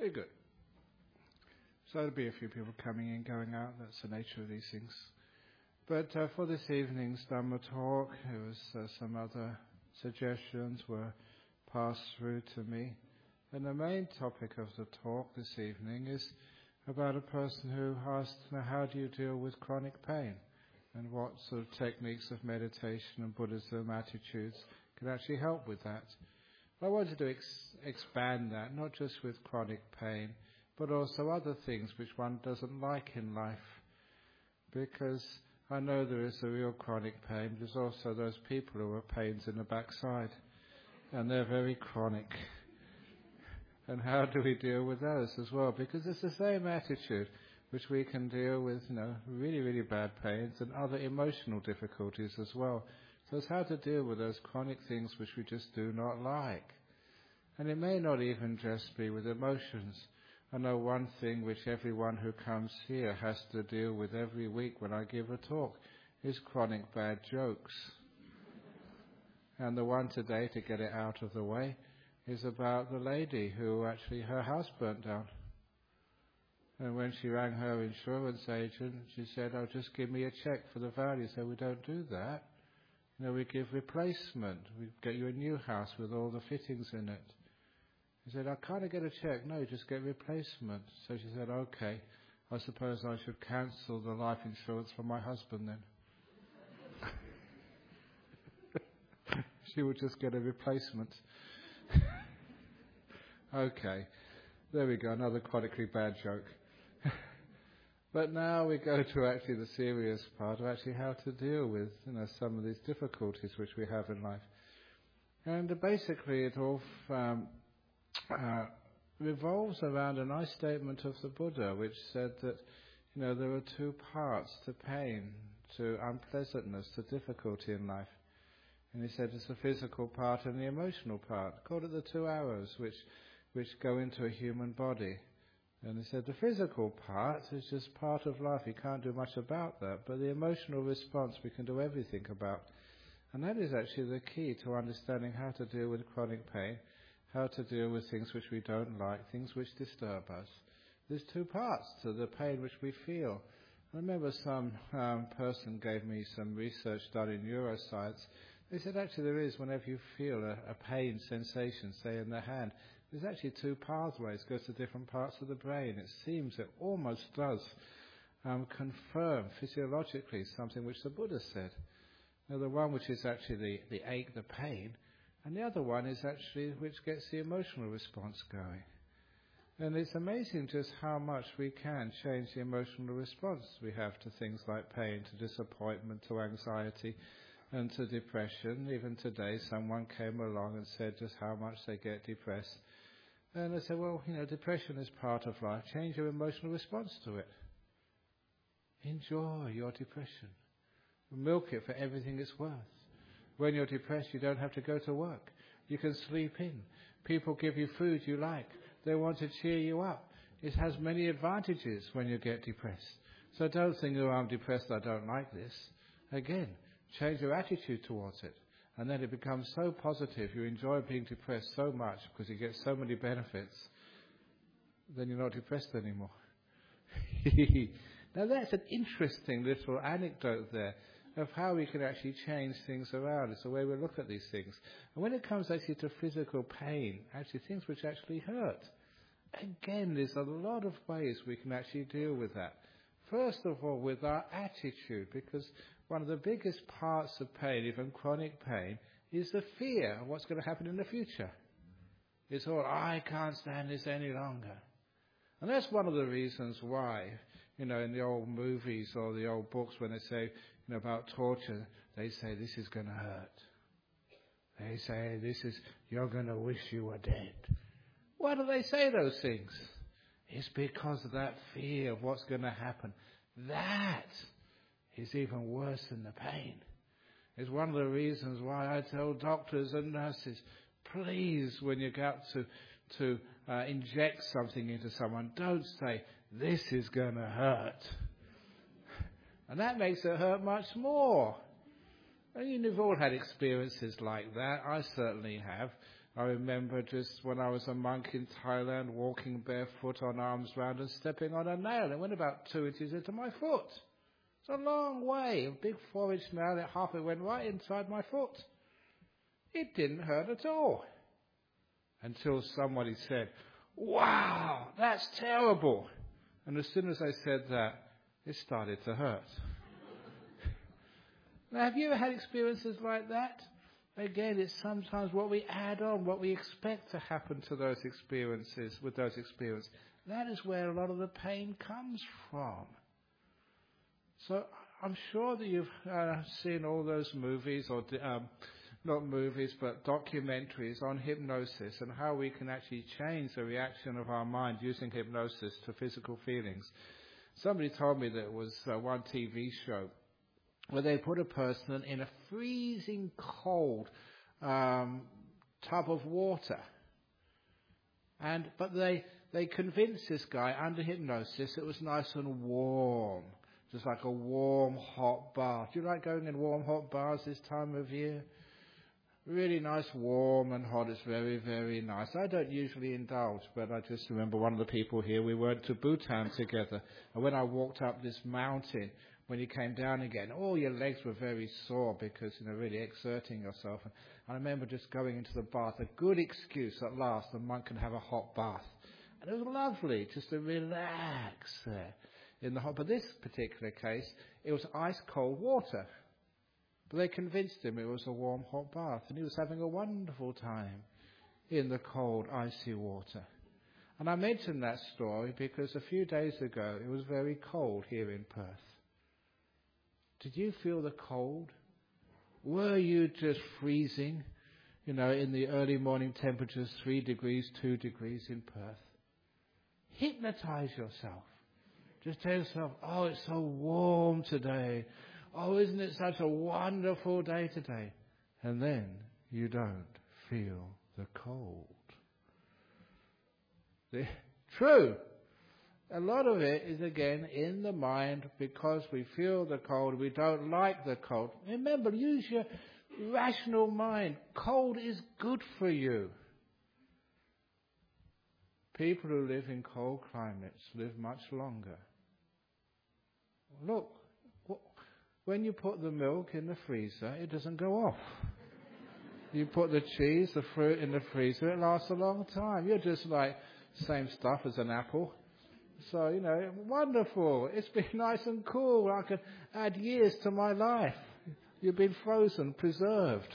Very good. So there'll be a few people coming in, going out. That's the nature of these things. But for this evening's Dhamma talk, there was some other suggestions were passed through to me. And the main topic of the talk this evening is about a person who asked, how do you deal with chronic pain? And what sort of techniques of meditation and Buddhism attitudes can actually help with that. I wanted to expand that, not just with chronic pain, but also other things which one doesn't like in life. Because I know there is a real chronic pain, there's also those people who have pains in the backside, and they're very chronic. And how do we deal with those as well? Because it's the same attitude which we can deal with, really, really bad pains and other emotional difficulties as well. So it's how to deal with those chronic things which we just do not like. And it may not even just be with emotions. I know one thing which everyone who comes here has to deal with every week when I give a talk is chronic bad jokes. And the one today, to get it out of the way, is about the lady who actually her house burnt down. And when she rang her insurance agent, she said, "Oh, just give me a cheque for the value." So we don't do that. We give replacement. We get you a new house with all the fittings in it. He said, "I can't get a cheque." "No, just get replacement." So she said, "Okay, I suppose I should cancel the life insurance for my husband then." She would just get a replacement. Okay, there we go, another chronically bad joke. But now we go to actually the serious part of actually how to deal with some of these difficulties which we have in life. And basically it all revolves around a nice statement of the Buddha which said that there are two parts to pain, to unpleasantness, to difficulty in life. And he said it's the physical part and the emotional part. Called it the 2 arrows which go into a human body. And he said the physical part is just part of life. You can't do much about that. But the emotional response we can do everything about. And that is actually the key to understanding how to deal with chronic pain, how to deal with things which we don't like, things which disturb us. There's two parts to the pain which we feel. I remember some person gave me some research done in neuroscience. They said actually there is, whenever you feel a pain sensation, say in the hand, there's actually two pathways, goes to different parts of the brain. It seems it almost does confirm physiologically something which the Buddha said. Now the one which is actually the ache, the pain, and the other one is actually which gets the emotional response going. And it's amazing just how much we can change the emotional response we have to things like pain, to disappointment, to anxiety, and to depression. Even today someone came along and said just how much they get depressed. And I said, well, depression is part of life. Change your emotional response to it. Enjoy your depression. Milk it for everything it's worth. When you're depressed, you don't have to go to work. You can sleep in. People give you food you like. They want to cheer you up. It has many advantages when you get depressed. So don't think, oh, I'm depressed, I don't like this. Again, change your attitude towards it. And then it becomes so positive, you enjoy being depressed so much because you get so many benefits, then you're not depressed anymore. Now that's an interesting little anecdote there of how we can actually change things around. It's the way we look at these things. And when it comes actually to physical pain, actually things which actually hurt, again, there's a lot of ways we can actually deal with that. First of all, with our attitude, because one of the biggest parts of pain, even chronic pain, is the fear of what's going to happen in the future. It's all, I can't stand this any longer. And that's one of the reasons why, in the old movies or the old books, when they say, about torture, they say, this is going to hurt. They say, you're going to wish you were dead. Why do they say those things? It's because of that fear of what's going to happen. That is even worse than the pain. It's one of the reasons why I tell doctors and nurses, please, when you go to inject something into someone, don't say, this is going to hurt. And that makes it hurt much more. And you've all had experiences like that. I certainly have. I remember just when I was a monk in Thailand, walking barefoot on arms round and stepping on a nail. It went about 2 inches into my foot. It's a long way. A big 4-inch nail, it halfway went right inside my foot. It didn't hurt at all. Until somebody said, "Wow, that's terrible." And as soon as I said that, it started to hurt. Now, have you ever had experiences like that? Again, it's sometimes what we add on, what we expect to happen to those experiences, with those experiences. That is where a lot of the pain comes from. So I'm sure that you've seen all those movies, or not movies, but documentaries on hypnosis and how we can actually change the reaction of our mind using hypnosis to physical feelings. Somebody told me that it was one TV show where they put a person in a freezing cold tub of water. But they convinced this guy under hypnosis it was nice and warm, just like a warm, hot bath. Do you like going in warm, hot baths this time of year? Really nice, warm and hot. It's very, very nice. I don't usually indulge, but I just remember one of the people here, we went to Bhutan together. And when I walked up this mountain, when you came down again, all your legs were very sore because, really exerting yourself. And I remember just going into the bath, a good excuse at last, the monk can have a hot bath. And it was lovely just to relax there in the hot. But this particular case, it was ice cold water. But they convinced him it was a warm, hot bath, and he was having a wonderful time in the cold, icy water. And I mention that story because a few days ago it was very cold here in Perth. Did you feel the cold? Were you just freezing, in the early morning temperatures, 3 degrees, 2 degrees in Perth? Hypnotize yourself. Just tell yourself, "Oh, it's so warm today. Oh, isn't it such a wonderful day today?" And then you don't feel the cold. True. A lot of it is, again, in the mind because we feel the cold, we don't like the cold. Remember, use your rational mind. Cold is good for you. People who live in cold climates live much longer. Look. When you put the milk in the freezer, it doesn't go off. You put the cheese, the fruit in the freezer, it lasts a long time. You're just like, same stuff as an apple. So, wonderful. It's been nice and cool. I can add years to my life. You've been frozen, preserved.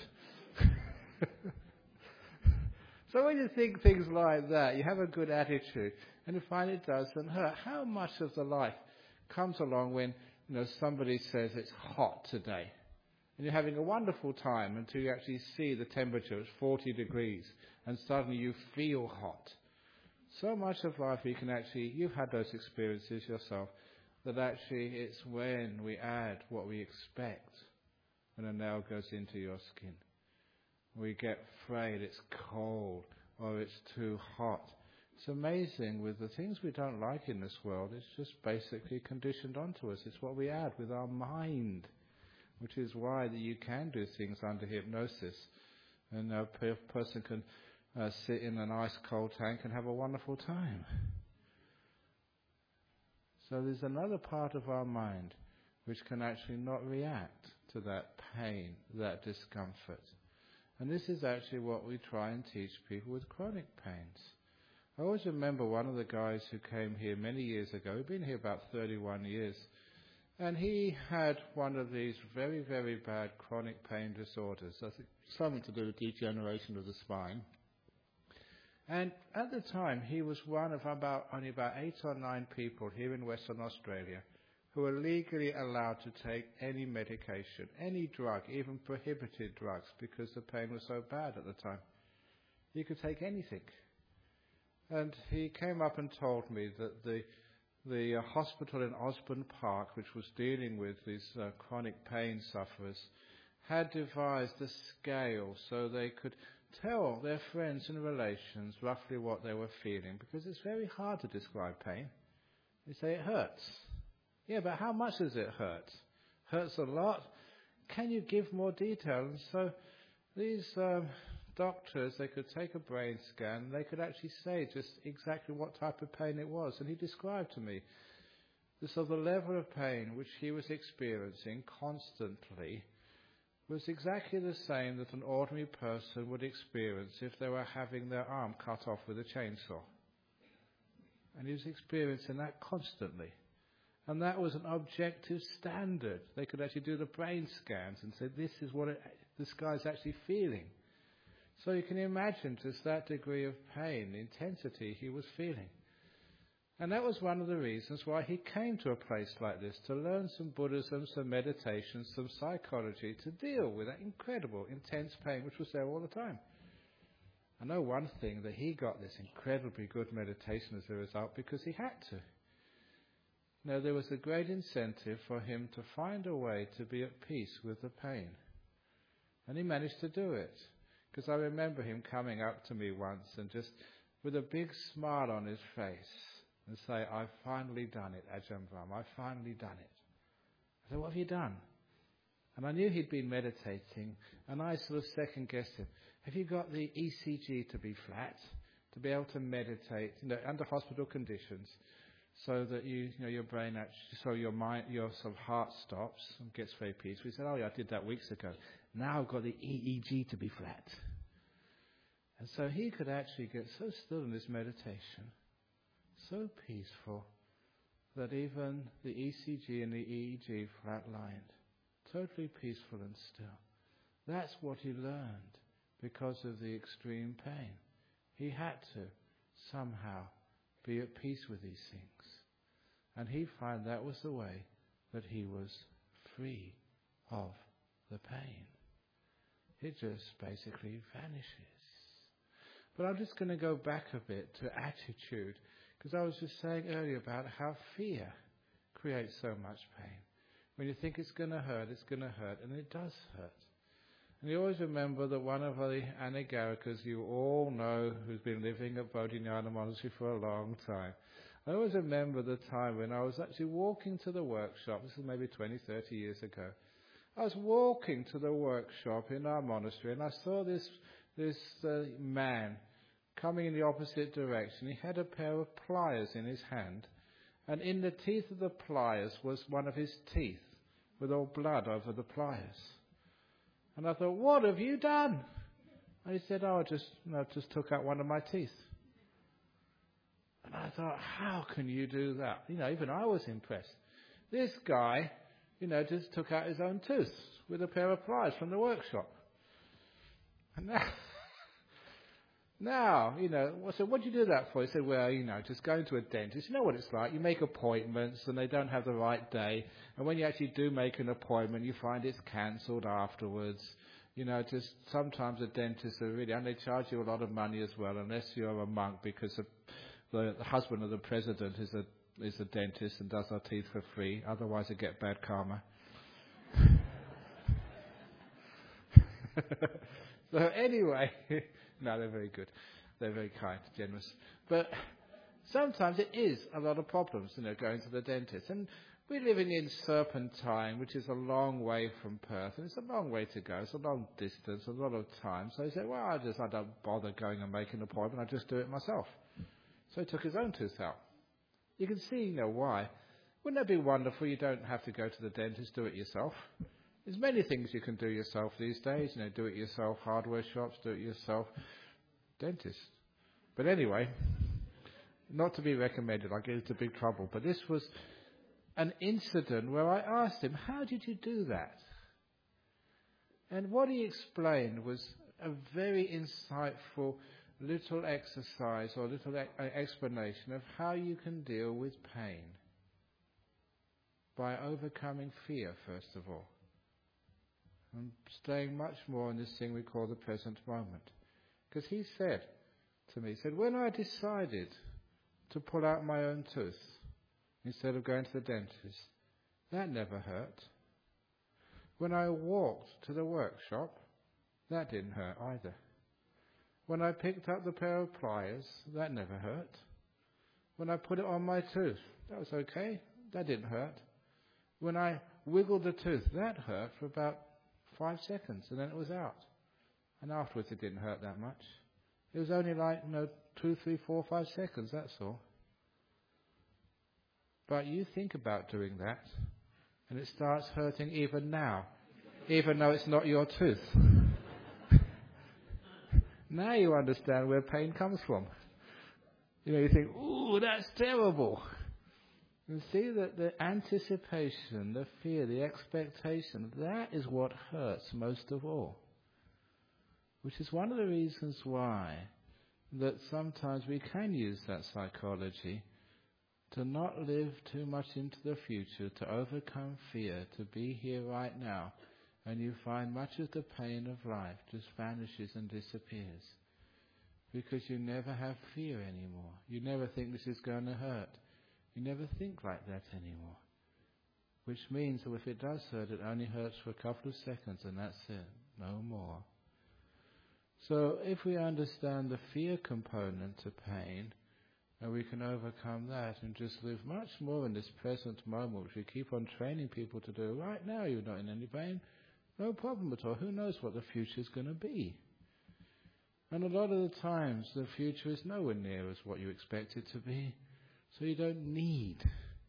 So when you think things like that, you have a good attitude, and you find it doesn't hurt. How much of the life comes along when somebody says it's hot today, and you're having a wonderful time until you actually see the temperature, it's 40 degrees, and suddenly you feel hot. So much of life you've had those experiences yourself, that actually it's when we add what we expect when a nail goes into your skin. We get afraid it's cold or it's too hot. It's amazing with the things we don't like in this world, it's just basically conditioned onto us. It's what we add with our mind, which is why that you can do things under hypnosis. And a person can sit in an ice cold tank and have a wonderful time. So there's another part of our mind which can actually not react to that pain, that discomfort. And this is actually what we try and teach people with chronic pains. I always remember one of the guys who came here many years ago. He'd been here about 31 years. And he had one of these very, very bad chronic pain disorders. I think something to do with degeneration of the spine. And at the time, he was one of only about 8 or 9 people here in Western Australia who were legally allowed to take any medication, any drug, even prohibited drugs, because the pain was so bad at the time. He could take anything. And he came up and told me that the hospital in Osborne Park, which was dealing with these chronic pain sufferers, had devised a scale so they could tell their friends and relations roughly what they were feeling, because it's very hard to describe pain. They say it hurts. Yeah, but how much does it hurt? Hurts a lot. Can you give more detail? And so these doctors, they could take a brain scan, and they could actually say just exactly what type of pain it was. And he described to me the level of pain which he was experiencing constantly was exactly the same that an ordinary person would experience if they were having their arm cut off with a chainsaw. And he was experiencing that constantly. And that was an objective standard. They could actually do the brain scans and say, this is what this guy's actually feeling. So you can imagine just that degree of pain, intensity he was feeling. And that was one of the reasons why he came to a place like this, to learn some Buddhism, some meditation, some psychology, to deal with that incredible, intense pain which was there all the time. I know one thing, that he got this incredibly good meditation as a result because he had to. Now, there was a great incentive for him to find a way to be at peace with the pain. And he managed to do it. Because I remember him coming up to me once and just with a big smile on his face and say, I've finally done it, Ajahn Brahm, I've finally done it. I said, what have you done? And I knew he'd been meditating, and I sort of second-guessed him. Have you got the ECG to be flat, to be able to meditate, under hospital conditions, so that your brain actually, so your mind, your sort of heart stops and gets very peaceful? He said, oh yeah, I did that weeks ago. Now I've got the EEG to be flat. And so he could actually get so still in his meditation, so peaceful, that even the ECG and the EEG flatlined, totally peaceful and still. That's what he learned because of the extreme pain. He had to somehow be at peace with these things. And he found that was the way that he was free of the pain. It just basically vanishes. But I'm just going to go back a bit to attitude, because I was just saying earlier about how fear creates so much pain. When you think it's going to hurt, and it does hurt. And you always remember that one of the Anagarikas you all know, who's been living at Bodhinyana Monastery for a long time. I always remember the time when I was actually walking to the workshop. This is maybe 20, 30 years ago. I was walking to the workshop in our monastery, and I saw this man coming in the opposite direction. He had a pair of pliers in his hand, and in the teeth of the pliers was one of his teeth, with all blood over the pliers. And I thought, what have you done? And he said, I just took out one of my teeth. And I thought, how can you do that? Even I was impressed. This guy, just took out his own tooth with a pair of pliers from the workshop. And now, I said, what do you do that for? He said, well, just going to a dentist. You know what it's like. You make appointments and they don't have the right day. And when you actually do make an appointment, you find it's cancelled afterwards. Just sometimes the dentists are really, and they charge you a lot of money as well, unless you're a monk, because the husband of the president is a dentist and does our teeth for free. Otherwise, they get bad karma. So anyway, no, they're very good. They're very kind, generous. But sometimes it is a lot of problems, going to the dentist. And we're living in Serpentine, which is a long way from Perth. And it's a long way to go. It's a long distance, a lot of time. So he said, well, I don't bother going and making an appointment. I just do it myself. So he took his own tooth out. You can see, why. Wouldn't that be wonderful? You don't have to go to the dentist, do it yourself. There's many things you can do yourself these days. Do it yourself, hardware shops, do it yourself, dentist. But anyway, not to be recommended. I get into big trouble. But this was an incident where I asked him, how did you do that? And what he explained was a very insightful little exercise or little explanation of how you can deal with pain by overcoming fear, first of all. And staying much more in this thing we call the present moment. Because he said to me, when I decided to pull out my own tooth instead of going to the dentist, that never hurt. When I walked to the workshop, that didn't hurt either. When I picked up the pair of pliers, that never hurt. When I put it on my tooth, that was okay. That didn't hurt. When I wiggled the tooth, that hurt for about 5 seconds, and then it was out. And afterwards it didn't hurt that much. It was only like, 2, 3, 4, 5 seconds, that's all. But you think about doing that, and it starts hurting even now, even though it's not your tooth. Now you understand where pain comes from. You think, ooh, that's terrible. You see that the anticipation, the fear, the expectation, that is what hurts most of all. Which is one of the reasons why that sometimes we can use that psychology to not live too much into the future, to overcome fear, to be here right now, and you find much of the pain of life just vanishes and disappears. Because you never have fear anymore. You never think this is going to hurt. You never think like that anymore. Which means that if it does hurt, it only hurts for a couple of seconds and that's it, no more. So if we understand the fear component to pain, and we can overcome that and just live much more in this present moment, which we keep on training people to do. Right now you're not in any pain, no problem at all. Who knows what the future is going to be? And a lot of the times the future is nowhere near as what you expect it to be, so you don't need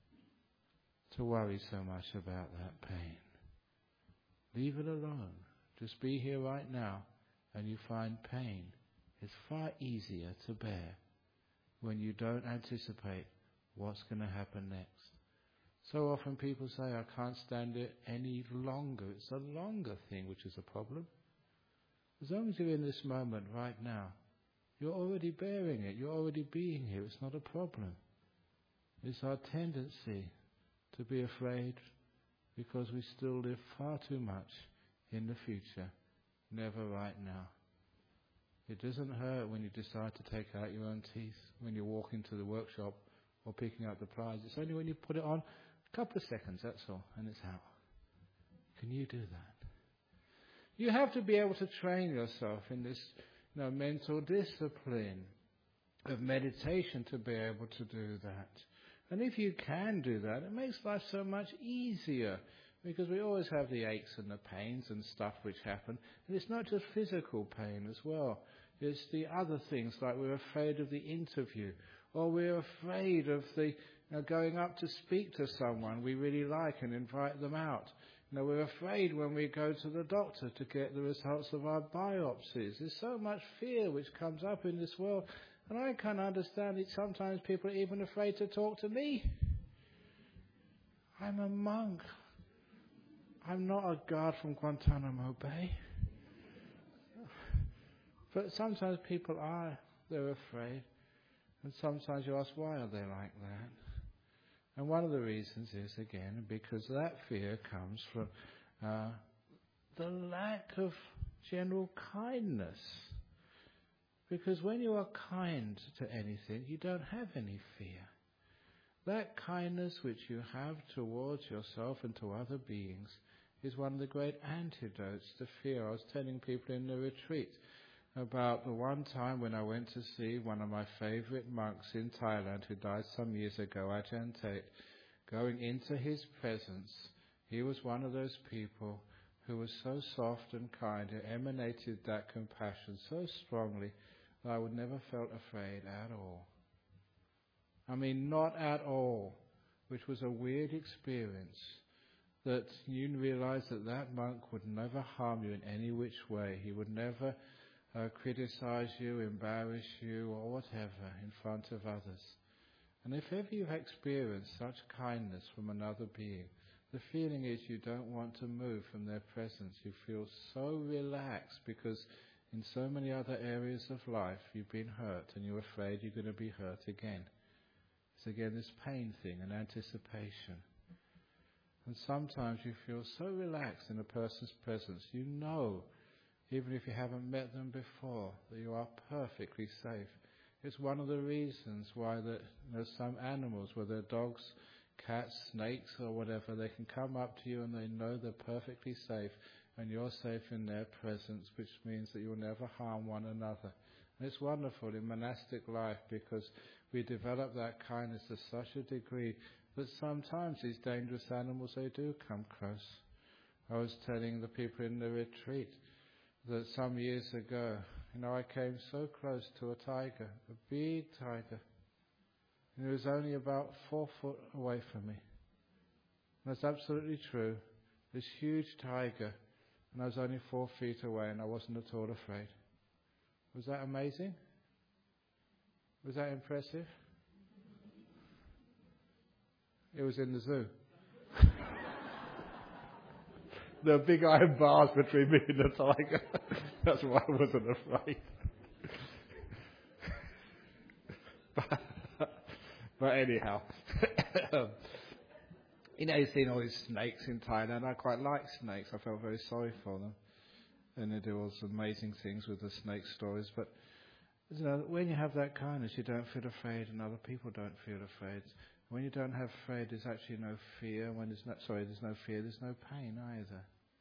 to worry so much about that pain. Leave it alone. Just be here right now, and you find pain is far easier to bear when you don't anticipate what's going to happen next. So often people say, I can't stand it any longer. It's a longer thing which is a problem. As long as you're in this moment right now, you're already bearing it. You're already being here. It's not a problem. It's our tendency to be afraid because we still live far too much in the future, never right now. It doesn't hurt when you decide to take out your own teeth, when you walk into the workshop or picking up the prize. It's only when you put it on a couple of seconds, that's all, and it's out. Can you do that? You have to be able to train yourself in this mental discipline of meditation to be able to do that. And if you can do that, it makes life so much easier, because we always have the aches and the pains and stuff which happen. And it's not just physical pain as well. It's the other things, like we're afraid of the interview, or we're afraid of the going up to speak to someone we really like and invite them out. We're afraid when we go to the doctor to get the results of our biopsies. There's so much fear which comes up in this world. And I can't understand it. Sometimes people are even afraid to talk to me. I'm a monk. I'm not a guard from Guantanamo Bay. But sometimes people are. They're afraid. And sometimes you ask, why are they like that? And one of the reasons is, again, because that fear comes from the lack of general kindness. Because when you are kind to anything, you don't have any fear. That kindness which you have towards yourself and to other beings is one of the great antidotes to fear. I was telling people in the retreat about the one time when I went to see one of my favorite monks in Thailand who died some years ago, Ajahn Tate. Going into his presence, he was one of those people who was so soft and kind, who emanated that compassion so strongly that I would never felt afraid at all. I mean, not at all, which was a weird experience, that you realize that that monk would never harm you in any which way. He would never criticize you, embarrass you, or whatever in front of others. And if ever you have experienced such kindness from another being, the feeling is you don't want to move from their presence. You feel so relaxed because in so many other areas of life you've been hurt and you're afraid you're going to be hurt again. It's again this pain thing and anticipation. And sometimes you feel so relaxed in a person's presence, you know, even if you haven't met them before, that you are perfectly safe. It's one of the reasons why there's some animals, whether dogs, cats, snakes or whatever, they can come up to you and they know they're perfectly safe and you're safe in their presence, which means that you'll never harm one another. And it's wonderful in monastic life because we develop that kindness to such a degree that sometimes these dangerous animals, they do come close. I was telling the people in the retreat that some years ago, I came so close to a tiger, a big tiger, and it was only about 4 foot away from me. And that's absolutely true. This huge tiger, and I was only 4 feet away, and I wasn't at all afraid. Was that amazing? Was that impressive? It was in the zoo. There are big iron bars between me and the tiger. That's why I wasn't afraid. But anyhow, you've seen all these snakes in Thailand. I quite like snakes. I felt very sorry for them. And they do all some amazing things with the snake stories. But when you have that kindness, you don't feel afraid, and other people don't feel afraid. When you don't have afraid, there's actually no fear. When there's no fear, there's no pain either.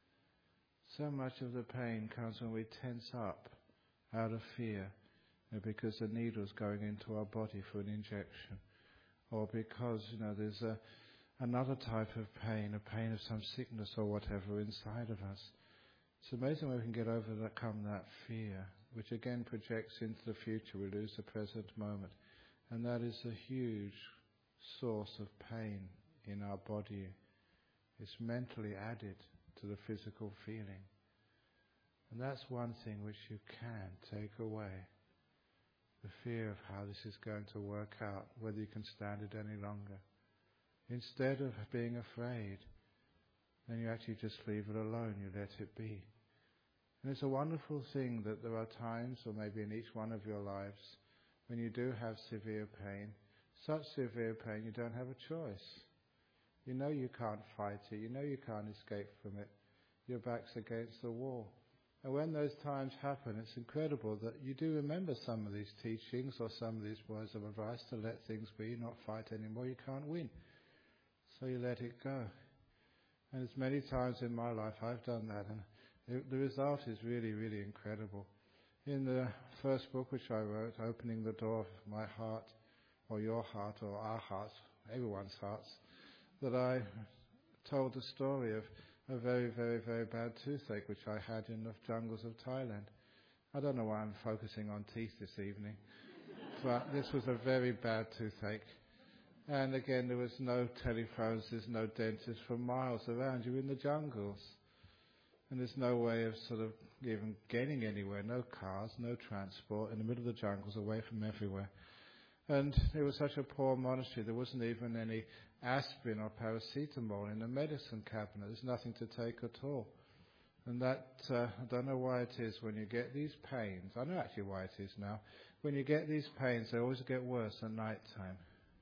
So much of the pain comes when we tense up out of fear, because the needle's going into our body for an injection, or because there's another type of pain, a pain of some sickness or whatever inside of us. It's amazing when we can overcome that fear, which again projects into the future. We lose the present moment, and that is a huge source of pain in our body. It's mentally added to the physical feeling. And that's one thing which you can take away. The fear of how this is going to work out, whether you can stand it any longer. Instead of being afraid, then you actually just leave it alone, you let it be. And it's a wonderful thing that there are times, or maybe in each one of your lives, when you do have severe pain, such severe pain you don't have a choice. You know you can't fight it, you know you can't escape from it. Your back's against the wall. And when those times happen, it's incredible that you do remember some of these teachings or some of these words of advice to let things be, not fight anymore. You can't win. So you let it go. And as many times in my life I've done that, and the result is really, really incredible. In the first book which I wrote, Opening the Door of My Heart, or Your Heart, or Our Hearts, everyone's hearts, that I told the story of a very, very, very bad toothache which I had in the jungles of Thailand. I don't know why I'm focusing on teeth this evening, but this was a very bad toothache. And again, there was no telephones, there's no dentists for miles around. You're in the jungles. And there's no way of sort of even getting anywhere, no cars, no transport, in the middle of the jungles, away from everywhere. And it was such a poor monastery, there wasn't even any aspirin or paracetamol in the medicine cabinet. There's nothing to take at all. And that, I don't know why it is, when you get these pains, I know actually why it is now, when you get these pains, they always get worse at night time.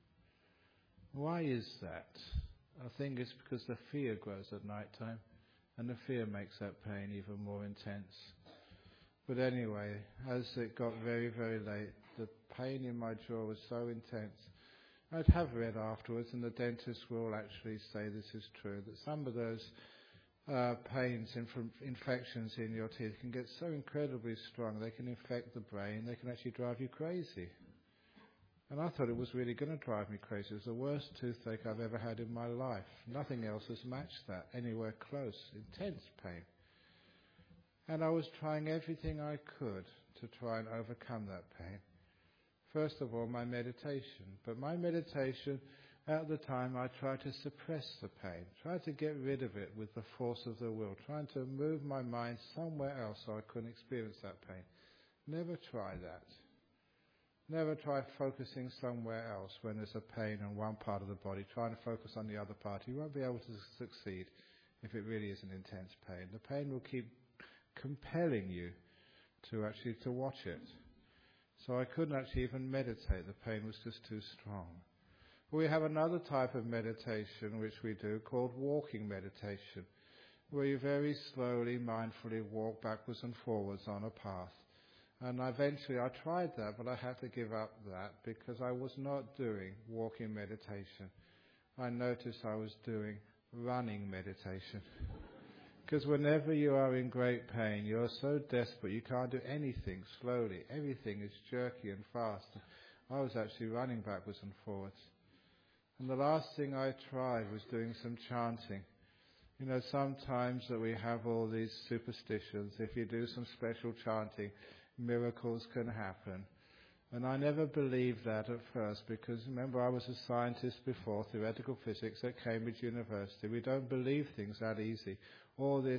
Why is that? I think it's because the fear grows at night time, and the fear makes that pain even more intense. But anyway, as it got very, very late, the pain in my jaw was so intense. I'd have read afterwards, and the dentist will actually say this is true, that some of those pains from infections in your teeth can get so incredibly strong, they can infect the brain, they can actually drive you crazy. And I thought it was really going to drive me crazy. It was the worst toothache I've ever had in my life. Nothing else has matched that, anywhere close. Intense pain. And I was trying everything I could to try and overcome that pain. First of all, my meditation. But my meditation, at the time, I tried to suppress the pain, tried to get rid of it with the force of the will, trying to move my mind somewhere else so I couldn't experience that pain. Never try that. Never try focusing somewhere else when there's a pain in one part of the body, trying to focus on the other part. You won't be able to succeed if it really is an intense pain. The pain will keep compelling you to watch it. So I couldn't actually even meditate. The pain was just too strong. We have another type of meditation which we do called walking meditation, where you very slowly, mindfully walk backwards and forwards on a path. And eventually I tried that, but I had to give up that because I was not doing walking meditation. I noticed I was doing running meditation. Because whenever you are in great pain, you're so desperate, you can't do anything slowly. Everything is jerky and fast. I was actually running backwards and forwards. And the last thing I tried was doing some chanting. You know, sometimes that we have all these superstitions. If you do some special chanting, miracles can happen. And I never believed that at first because, remember, I was a scientist before, theoretical physics at Cambridge University. We don't believe things that easy. All this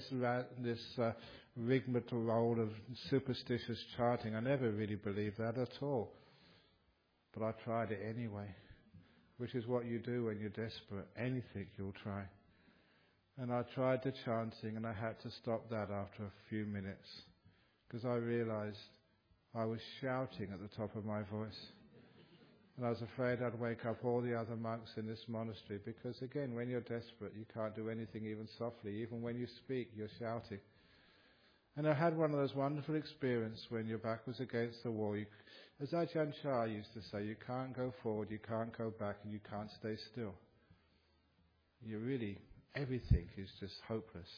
rigmarole of superstitious chanting, I never really believed that at all. But I tried it anyway, which is what you do when you're desperate. Anything you'll try. And I tried the chanting, and I had to stop that after a few minutes because I realized I was shouting at the top of my voice. And I was afraid I'd wake up all the other monks in this monastery because, again, when you're desperate, you can't do anything even softly. Even when you speak, you're shouting. And I had one of those wonderful experiences when your back was against the wall. As Ajahn Chah used to say, you can't go forward, you can't go back, and you can't stay still. Everything is just hopeless.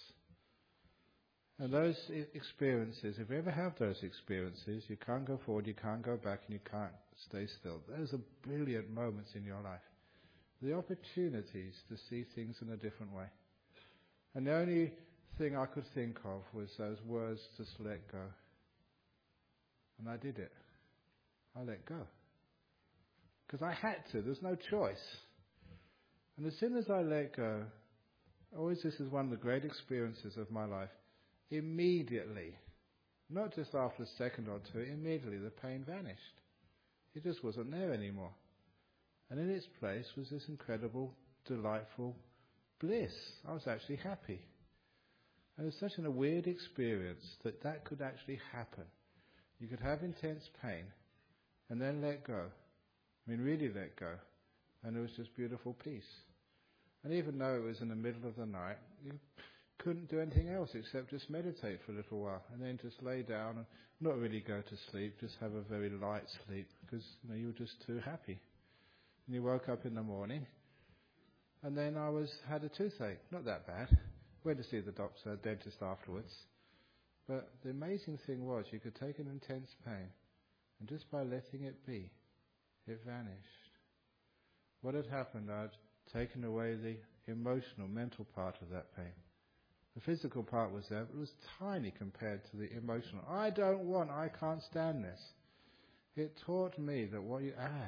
And those experiences, if you ever have those experiences, you can't go forward, you can't go back, and you can't stay still. Those are brilliant moments in your life. The opportunities to see things in a different way. And the only thing I could think of was those words, just let go. And I did it. I let go. Because I had to. There's no choice. And as soon as I let go, this is one of the great experiences of my life. Immediately, not just after a second or two, immediately the pain vanished. It just wasn't there anymore. And in its place was this incredible, delightful bliss. I was actually happy. And it was such a weird experience that could actually happen. You could have intense pain and then let go. Really let go. And it was just beautiful peace. And even though it was in the middle of the night, you couldn't do anything else except just meditate for a little while and then just lay down and not really go to sleep, just have a very light sleep because you were just too happy. And you woke up in the morning and then I had a toothache, not that bad. Went to see the dentist afterwards. But the amazing thing was you could take an intense pain and just by letting it be, it vanished. What had happened, I'd taken away the emotional, mental part of that pain. The physical part was there, but it was tiny compared to the emotional. I can't stand this. It taught me that what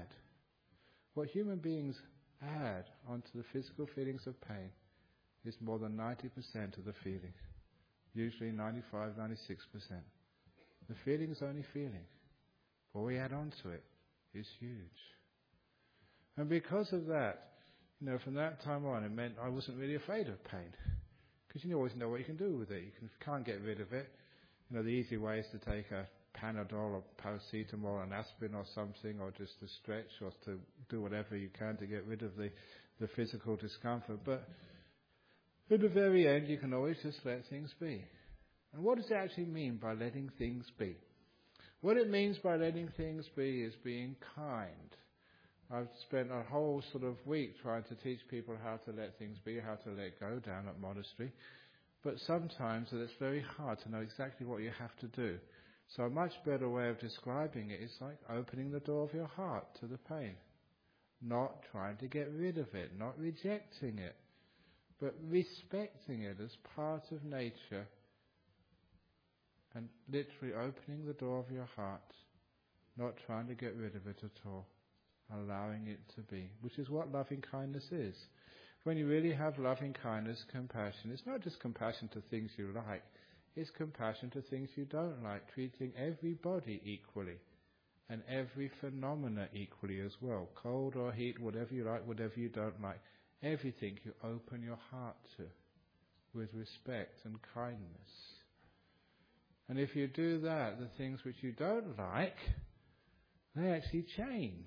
human beings add onto the physical feelings of pain is more than 90% of the feeling. Usually 95, 96%. The feeling is only feeling. What we add onto it is huge. And because of that, from that time on, it meant I wasn't really afraid of pain. Because you always know what you can do with it. You can't get rid of it. The easy way is to take a Panadol or paracetamol, an aspirin or something, or just to stretch or to do whatever you can to get rid of the physical discomfort. But at the very end, you can always just let things be. And what does it actually mean by letting things be? What it means by letting things be is being kind. I've spent a whole week trying to teach people how to let things be, how to let go down at monastery. But sometimes it's very hard to know exactly what you have to do. So a much better way of describing it is like opening the door of your heart to the pain. Not trying to get rid of it, not rejecting it, but respecting it as part of nature and literally opening the door of your heart, not trying to get rid of it at all. Allowing it to be, which is what loving kindness is. When you really have loving kindness, compassion, it's not just compassion to things you like, it's compassion to things you don't like, treating everybody equally and every phenomena equally as well. Cold or heat, whatever you like, whatever you don't like. Everything you open your heart to with respect and kindness. And if you do that, the things which you don't like, they actually change.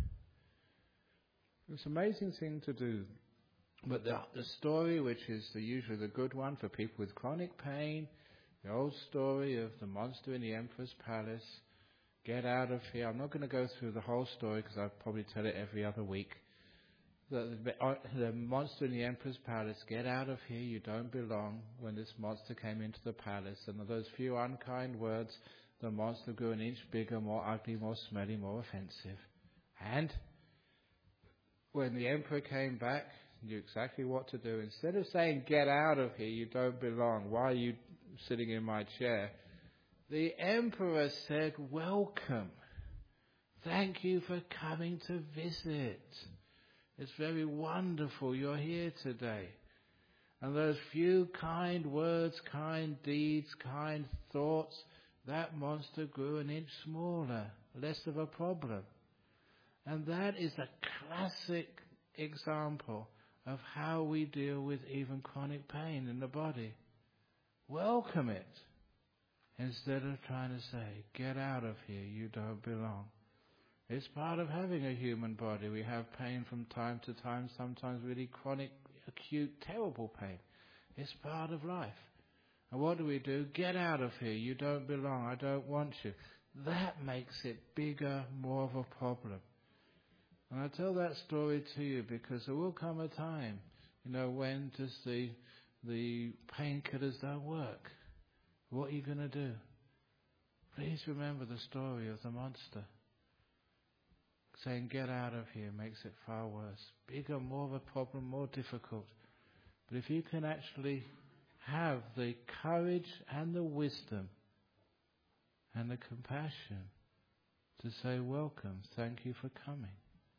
It's an amazing thing to do. But the story, which is usually the good one for people with chronic pain, the old story of the monster in the Emperor's palace, get out of here. I'm not going to go through the whole story because I'll probably tell it every other week. The monster in the Emperor's palace, get out of here, you don't belong. When this monster came into the palace, and those few unkind words, the monster grew an inch bigger, more ugly, more smelly, more offensive. And when the Emperor came back knew exactly what to do. Instead of saying, get out of here, you don't belong, why are you sitting in my chair? The emperor said, welcome. Thank you for coming to visit. It's very wonderful you're here today. And those few kind words, kind deeds, kind thoughts, that monster grew an inch smaller, less of a problem. And that is a classic example of how we deal with even chronic pain in the body. Welcome it, instead of trying to say, get out of here, you don't belong. It's part of having a human body. We have pain from time to time, sometimes really chronic, acute, terrible pain. It's part of life. And what do? Get out of here, you don't belong, I don't want you. That makes it bigger, more of a problem. And I tell that story to you because there will come a time, when just the painkillers don't work. What are you going to do? Please remember the story of the monster. Saying get out of here makes it far worse. Bigger, more of a problem, more difficult. But if you can actually have the courage and the wisdom and the compassion to say welcome, thank you for coming,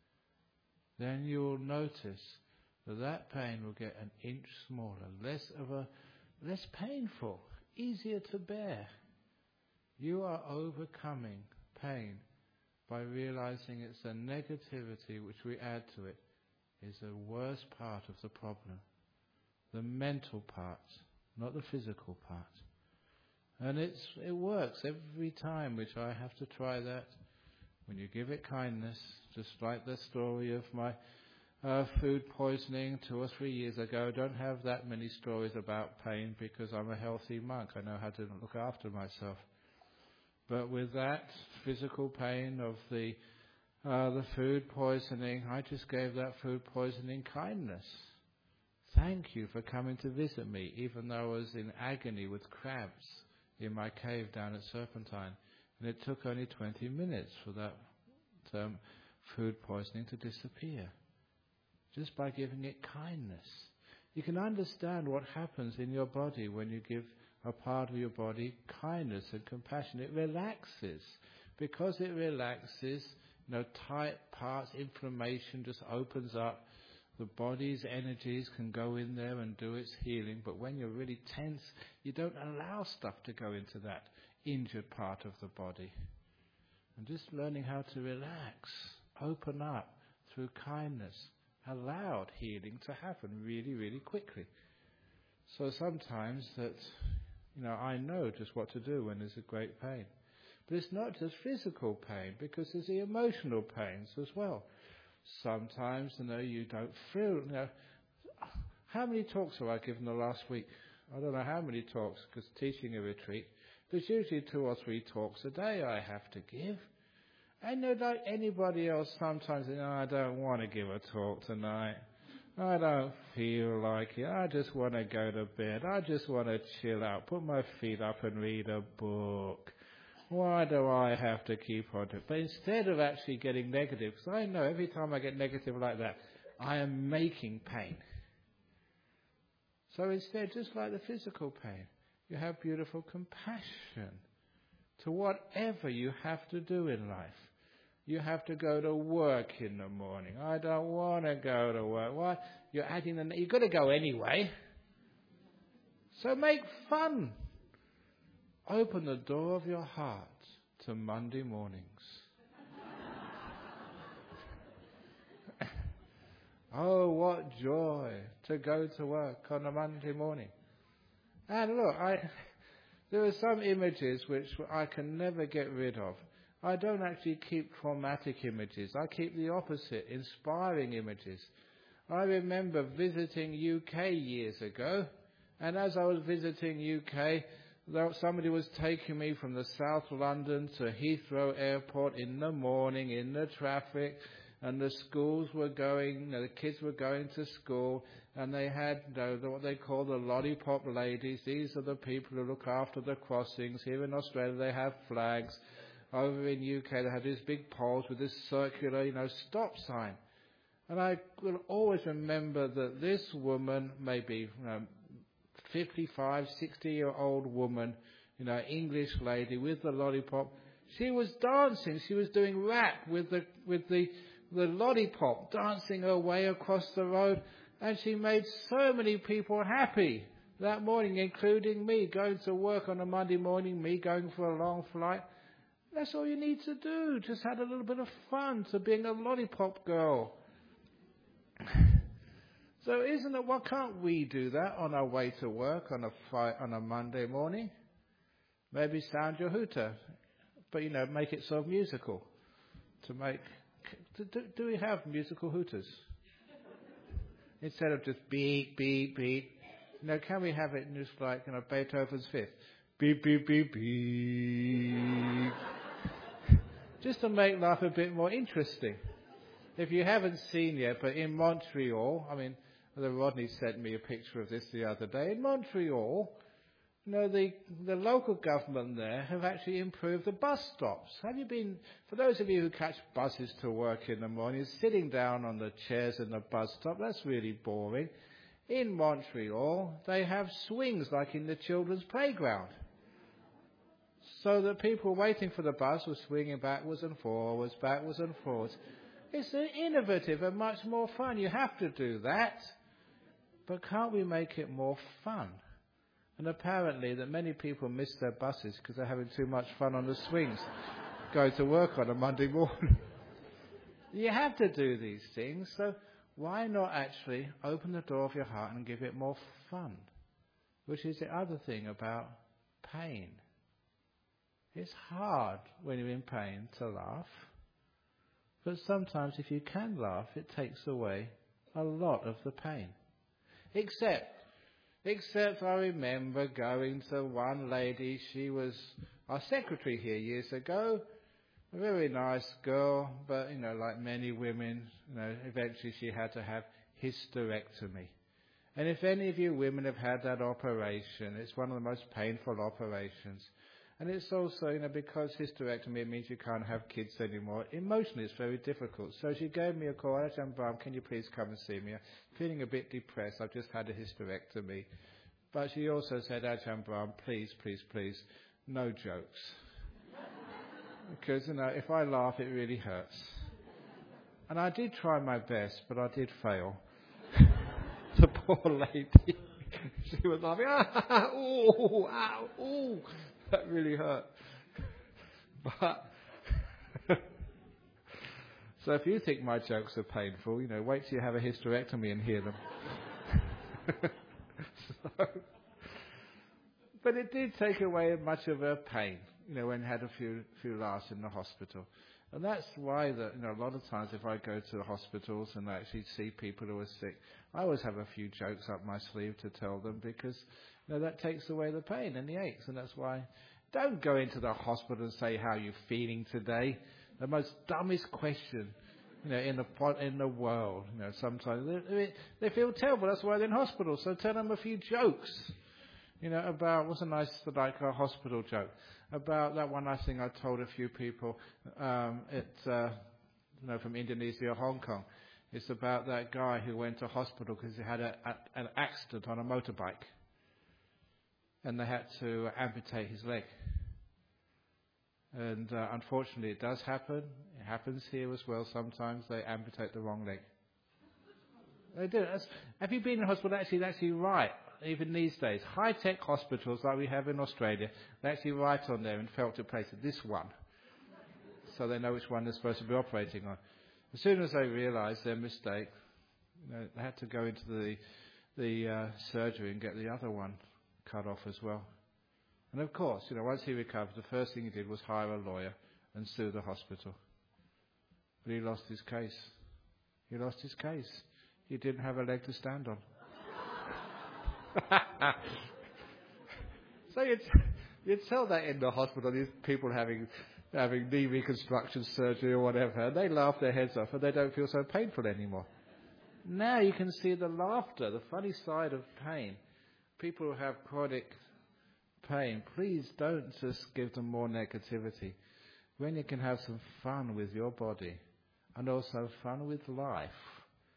then you will notice that pain will get an inch smaller, less painful, easier to bear. You are overcoming pain by realizing it's the negativity which we add to it is the worst part of the problem. The mental part, not the physical part. And it works every time, which I have to try that. When you give it kindness, just like the story of my food poisoning 2 or 3 years ago. I don't have that many stories about pain because I'm a healthy monk. I know how to look after myself. But with that physical pain of the food poisoning, I just gave that food poisoning kindness. Thank you for coming to visit me, even though I was in agony with cramps in my cave down at Serpentine. And it took only 20 minutes for that food poisoning to disappear, just by giving it kindness. You can understand what happens in your body when you give a part of your body kindness and compassion. It relaxes. Because it relaxes, tight parts, inflammation just opens up. The body's energies can go in there and do its healing. But when you're really tense, you don't allow stuff to go into that injured part of the body. And just learning how to relax, open up through kindness, allowed healing to happen really, really quickly. So sometimes that, I know just what to do when there's a great pain. But it's not just physical pain, because there's the emotional pains as well. Sometimes, you don't feel, how many talks have I given the last week? I don't know how many talks, because teaching a retreat, there's usually 2 or 3 talks a day I have to give. And like anybody else, sometimes, I don't want to give a talk tonight. I don't feel like it. I just want to go to bed. I just want to chill out, put my feet up and read a book. Why do I have to keep on it? But instead of actually getting negative, because I know every time I get negative like that, I am making pain. So instead, just like the physical pain, you have beautiful compassion to whatever you have to do in life. You have to go to work in the morning. I don't want to go to work. Why? You're adding you've got to go anyway. So make fun. Open the door of your heart to Monday mornings. Oh, what joy to go to work on a Monday morning. And look, there are some images which I can never get rid of. I don't actually keep traumatic images. I keep the opposite, inspiring images. I remember visiting UK years ago, and as I was visiting UK, somebody was taking me from the South London to Heathrow Airport in the morning in the traffic, and the schools were going, the kids were going to school, and they had what they call the lollipop ladies. These are the people who look after the crossings. Here in Australia they have flags. Over in UK they have these big poles with this circular, stop sign. And I will always remember that this woman, maybe 55, 60-year-old woman, English lady with the lollipop, she was dancing. She was doing rap with the lollipop, dancing her way across the road. And she made so many people happy that morning, including me, going to work on a Monday morning, me going for a long flight. That's all you need to do. Just add a little bit of fun to being a lollipop girl. So why can't we do that on our way to work on a Monday morning? Maybe sound your hooter, but make it sort of musical. Do we have musical hooters? Instead of just beep, beep, beep. Can we have it just like Beethoven's Fifth? Beep, beep, beep, beep. Just to make life a bit more interesting. If you haven't seen yet, but in Montreal, Rodney sent me a picture of this the other day. In Montreal, the local government there have actually improved the bus stops. Have you been, for those of you who catch buses to work in the morning, sitting down on the chairs in the bus stop, that's really boring. In Montreal, they have swings like in the children's playground. So that people waiting for the bus were swinging backwards and forwards, backwards and forwards. It's innovative and much more fun. You have to do that. But can't we make it more fun? And apparently that many people miss their buses because they're having too much fun on the swings, going to work on a Monday morning. You have to do these things. So why not actually open the door of your heart and give it more fun? Which is the other thing about pain. It's hard when you're in pain to laugh. But sometimes if you can laugh, it takes away a lot of the pain. Except I remember going to one lady, she was our secretary here years ago, a very nice girl, but, like many women, eventually she had to have hysterectomy. And if any of you women have had that operation, it's one of the most painful operations. And it's also, because hysterectomy, it means you can't have kids anymore. Emotionally, it's very difficult. So she gave me a call. Ajahn Brahm, can you please come and see me? I'm feeling a bit depressed. I've just had a hysterectomy. But she also said, Ajahn Brahm, please, please, please, no jokes. Because, if I laugh, it really hurts. And I did try my best, but I did fail. The poor lady, she was laughing, ooh, ow, ooh. That really hurt. But so if you think my jokes are painful, wait till you have a hysterectomy and hear them. But it did take away much of her pain, when I had a few laughs in the hospital. And that's why a lot of times if I go to the hospitals and I actually see people who are sick, I always have a few jokes up my sleeve to tell them because that takes away the pain and the aches. And that's why don't go into the hospital and say how you're feeling today. The most dumbest question, in the world. Sometimes they feel terrible. That's why they're in hospital. So tell them a few jokes. About what's a nice a hospital joke about that one. I think I told a few people. From Indonesia or Hong Kong. It's about that guy who went to hospital because he had an accident on a motorbike, and they had to amputate his leg. And unfortunately, it does happen. It happens here as well. Sometimes they amputate the wrong leg. They do. Have you been in hospital? Actually, that's actually right. Even these days, high-tech hospitals like we have in Australia, they actually write on there in felted plated, this one. So they know which one they're supposed to be operating on. As soon as they realised their mistake, they had to go into the surgery and get the other one cut off as well. And of course, once he recovered, the first thing he did was hire a lawyer and sue the hospital. But he lost his case. He didn't have a leg to stand on. So you'd tell that in the hospital, these people having knee reconstruction surgery or whatever, and they laugh their heads off and they don't feel so painful anymore. Now you can see the laughter, the funny side of pain. People who have chronic pain, please don't just give them more negativity. When you can have some fun with your body and also fun with life,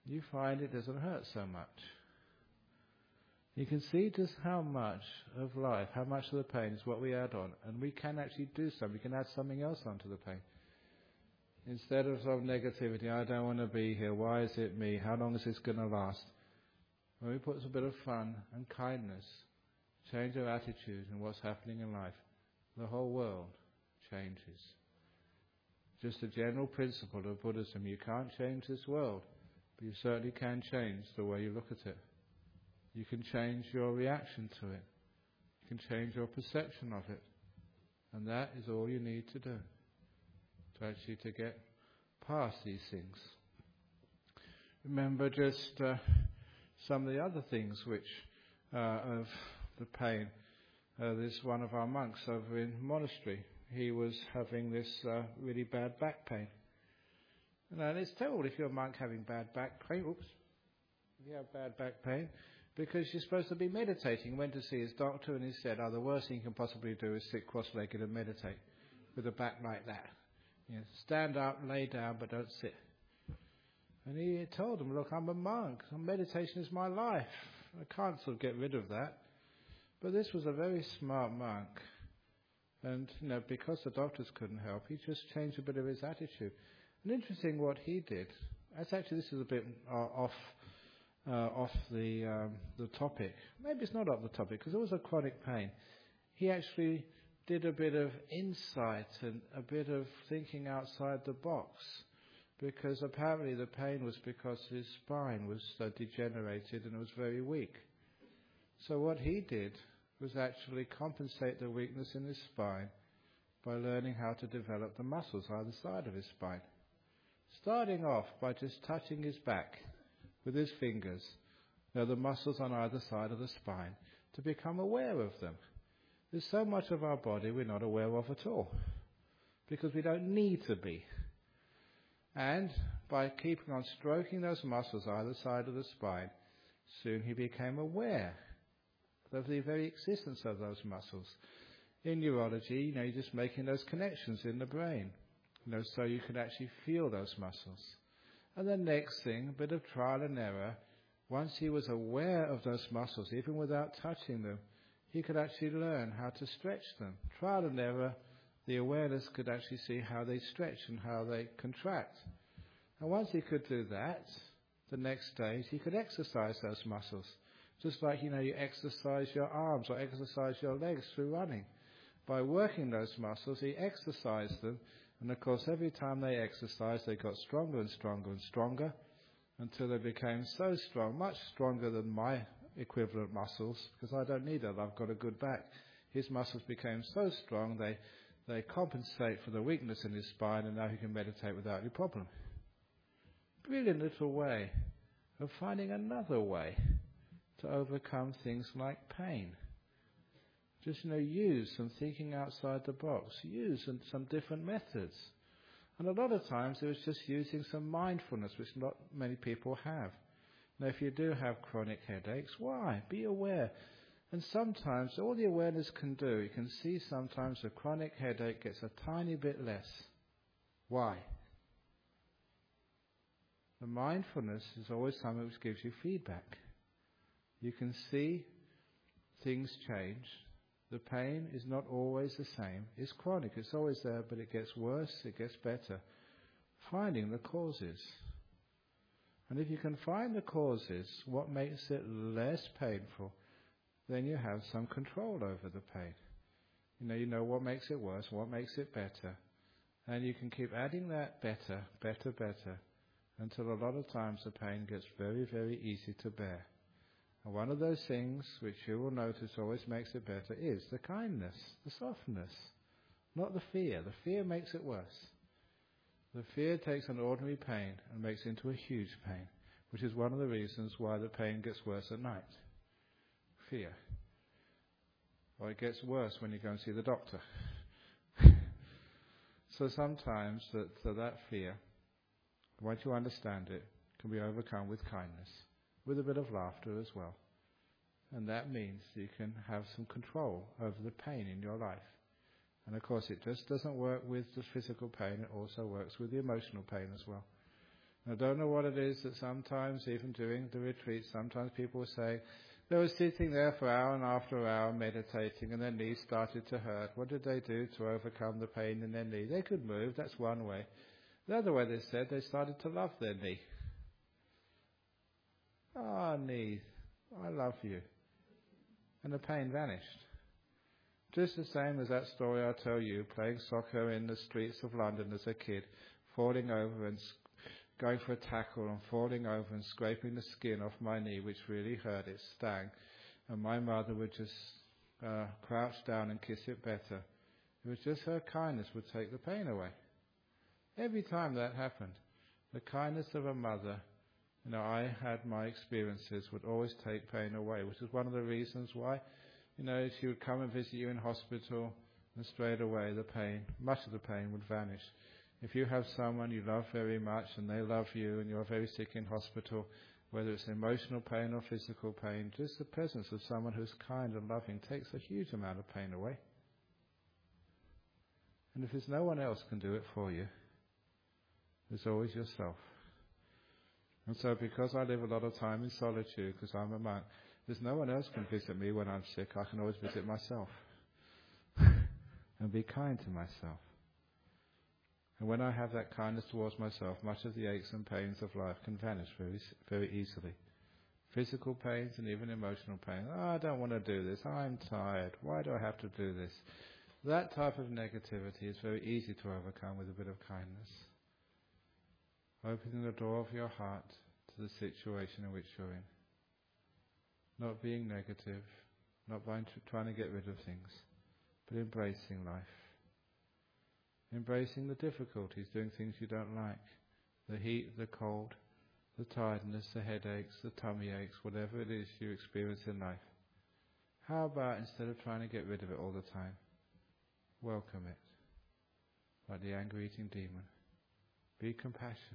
you find it doesn't hurt so much. You can see just how much of life, how much of the pain is what we add on. And we can actually do something. We can add something else onto the pain. Instead of some negativity, I don't want to be here, why is it me, how long is this going to last? When we put a bit of fun and kindness, change our attitude and what's happening in life, the whole world changes. Just a general principle of Buddhism, you can't change this world, but you certainly can change the way you look at it. You can change your reaction to it. You can change your perception of it. And that is all you need to do, to get past these things. Remember just some of the other things which of the pain. This one of our monks over in monastery, he was having this really bad back pain. And it's terrible if you're a monk having bad back pain. If you have bad back pain, because you're supposed to be meditating. He went to see his doctor and he said, the worst thing you can possibly do is sit cross-legged and meditate with a back like that. Stand up, lay down, but don't sit. And he told him, look, I'm a monk. Meditation is my life. I can't sort of get rid of that. But this was a very smart monk. And, because the doctors couldn't help, he just changed a bit of his attitude. And interesting what he did. This is a bit off the topic. Maybe it's not off the topic, because it was a chronic pain. He actually did a bit of insight and a bit of thinking outside the box, because apparently the pain was because his spine was degenerated and it was very weak. So what he did was actually compensate the weakness in his spine by learning how to develop the muscles either side of his spine. Starting off by just touching his back with his fingers, the muscles on either side of the spine, to become aware of them. There's so much of our body we're not aware of at all, because we don't need to be. And by keeping on stroking those muscles either side of the spine, soon he became aware of the very existence of those muscles. In neurology, you're just making those connections in the brain, so you can actually feel those muscles. And the next thing, a bit of trial and error, once he was aware of those muscles, even without touching them, he could actually learn how to stretch them. Trial and error, the awareness could actually see how they stretch and how they contract. And once he could do that, the next stage, he could exercise those muscles. Just like, you exercise your arms or exercise your legs through running. By working those muscles, he exercised them. And of course, every time they exercised, they got stronger and stronger and stronger until they became so strong, much stronger than my equivalent muscles, because I don't need it, I've got a good back. His muscles became so strong, they compensate for the weakness in his spine, and now he can meditate without any problem. Brilliant little way of finding another way to overcome things like pain. Just, use some thinking outside the box. Use some different methods. And a lot of times it was just using some mindfulness, which not many people have. Now, if you do have chronic headaches, why? Be aware. And sometimes all the awareness can do, you can see sometimes a chronic headache gets a tiny bit less. Why? The mindfulness is always something which gives you feedback. You can see things change. The pain is not always the same. It's chronic. It's always there, but it gets worse. It gets better. Finding the causes. And if you can find the causes, what makes it less painful, then you have some control over the pain. You know what makes it worse, what makes it better. And you can keep adding that better, until a lot of times the pain gets very, very easy to bear. And one of those things which you will notice always makes it better is the kindness, the softness, not the fear. The fear makes it worse. The fear takes an ordinary pain and makes it into a huge pain, which is one of the reasons why the pain gets worse at night. Fear. Or it gets worse when you go and see the doctor. So sometimes that fear, once you understand it, can be overcome with kindness, with a bit of laughter as well. And that means you can have some control over the pain in your life. And of course it just doesn't work with the physical pain, it also works with the emotional pain as well. I don't know what it is that sometimes, even during the retreat, sometimes people will say, they were sitting there for hour and after hour meditating and their knees started to hurt. What did they do to overcome the pain in their knee? They could move, that's one way. The other way, they said, they started to love their knee. Ah, knee, I love you. And the pain vanished. Just the same as that story I tell you, playing soccer in the streets of London as a kid, falling over and going for a tackle and falling over and scraping the skin off my knee, which really hurt, it stung. And my mother would just crouch down and kiss it better. It was just her kindness would take the pain away. Every time that happened, the kindness of a mother, I had my experiences, would always take pain away, which is one of the reasons why, she would come and visit you in hospital and straight away much of the pain would vanish. If you have someone you love very much and they love you and you're very sick in hospital, whether it's emotional pain or physical pain, just the presence of someone who's kind and loving takes a huge amount of pain away. And if there's no one else can do it for you, there's always yourself. And so because I live a lot of time in solitude, because I'm a monk, there's no one else can visit me when I'm sick. I can always visit myself and be kind to myself. And when I have that kindness towards myself, much of the aches and pains of life can vanish very, very easily. Physical pains and even emotional pain. I don't want to do this. I'm tired. Why do I have to do this? That type of negativity is very easy to overcome with a bit of kindness. Opening the door of your heart to the situation in which you're in. Not being negative, not trying to get rid of things, but embracing life. Embracing the difficulties, doing things you don't like. The heat, the cold, the tiredness, the headaches, the tummy aches, whatever it is you experience in life. How about instead of trying to get rid of it all the time, welcome it, like the anger-eating demon. Be compassionate.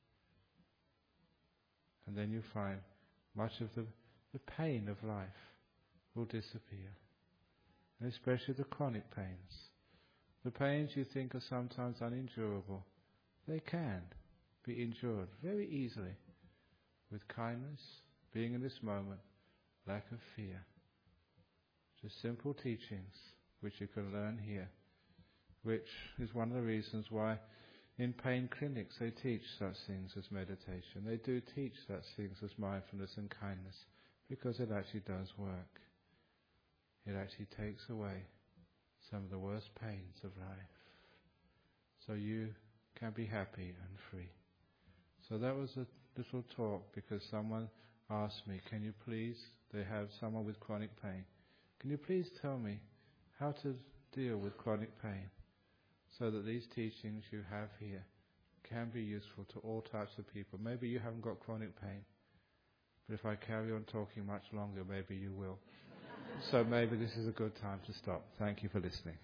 And then you find much of the pain of life will disappear. And especially the chronic pains. The pains you think are sometimes unendurable, they can be endured very easily with kindness, being in this moment, lack of fear. Just simple teachings which you can learn here, which is one of the reasons why in pain clinics they teach such things as meditation. They do teach such things as mindfulness and kindness because it actually does work. It actually takes away some of the worst pains of life. So you can be happy and free. So that was a little talk because someone asked me, can you please, they have someone with chronic pain, can you please tell me how to deal with chronic pain so that these teachings you have here can be useful to all types of people. Maybe you haven't got chronic pain, but if I carry on talking much longer, maybe you will. So maybe this is a good time to stop. Thank you for listening.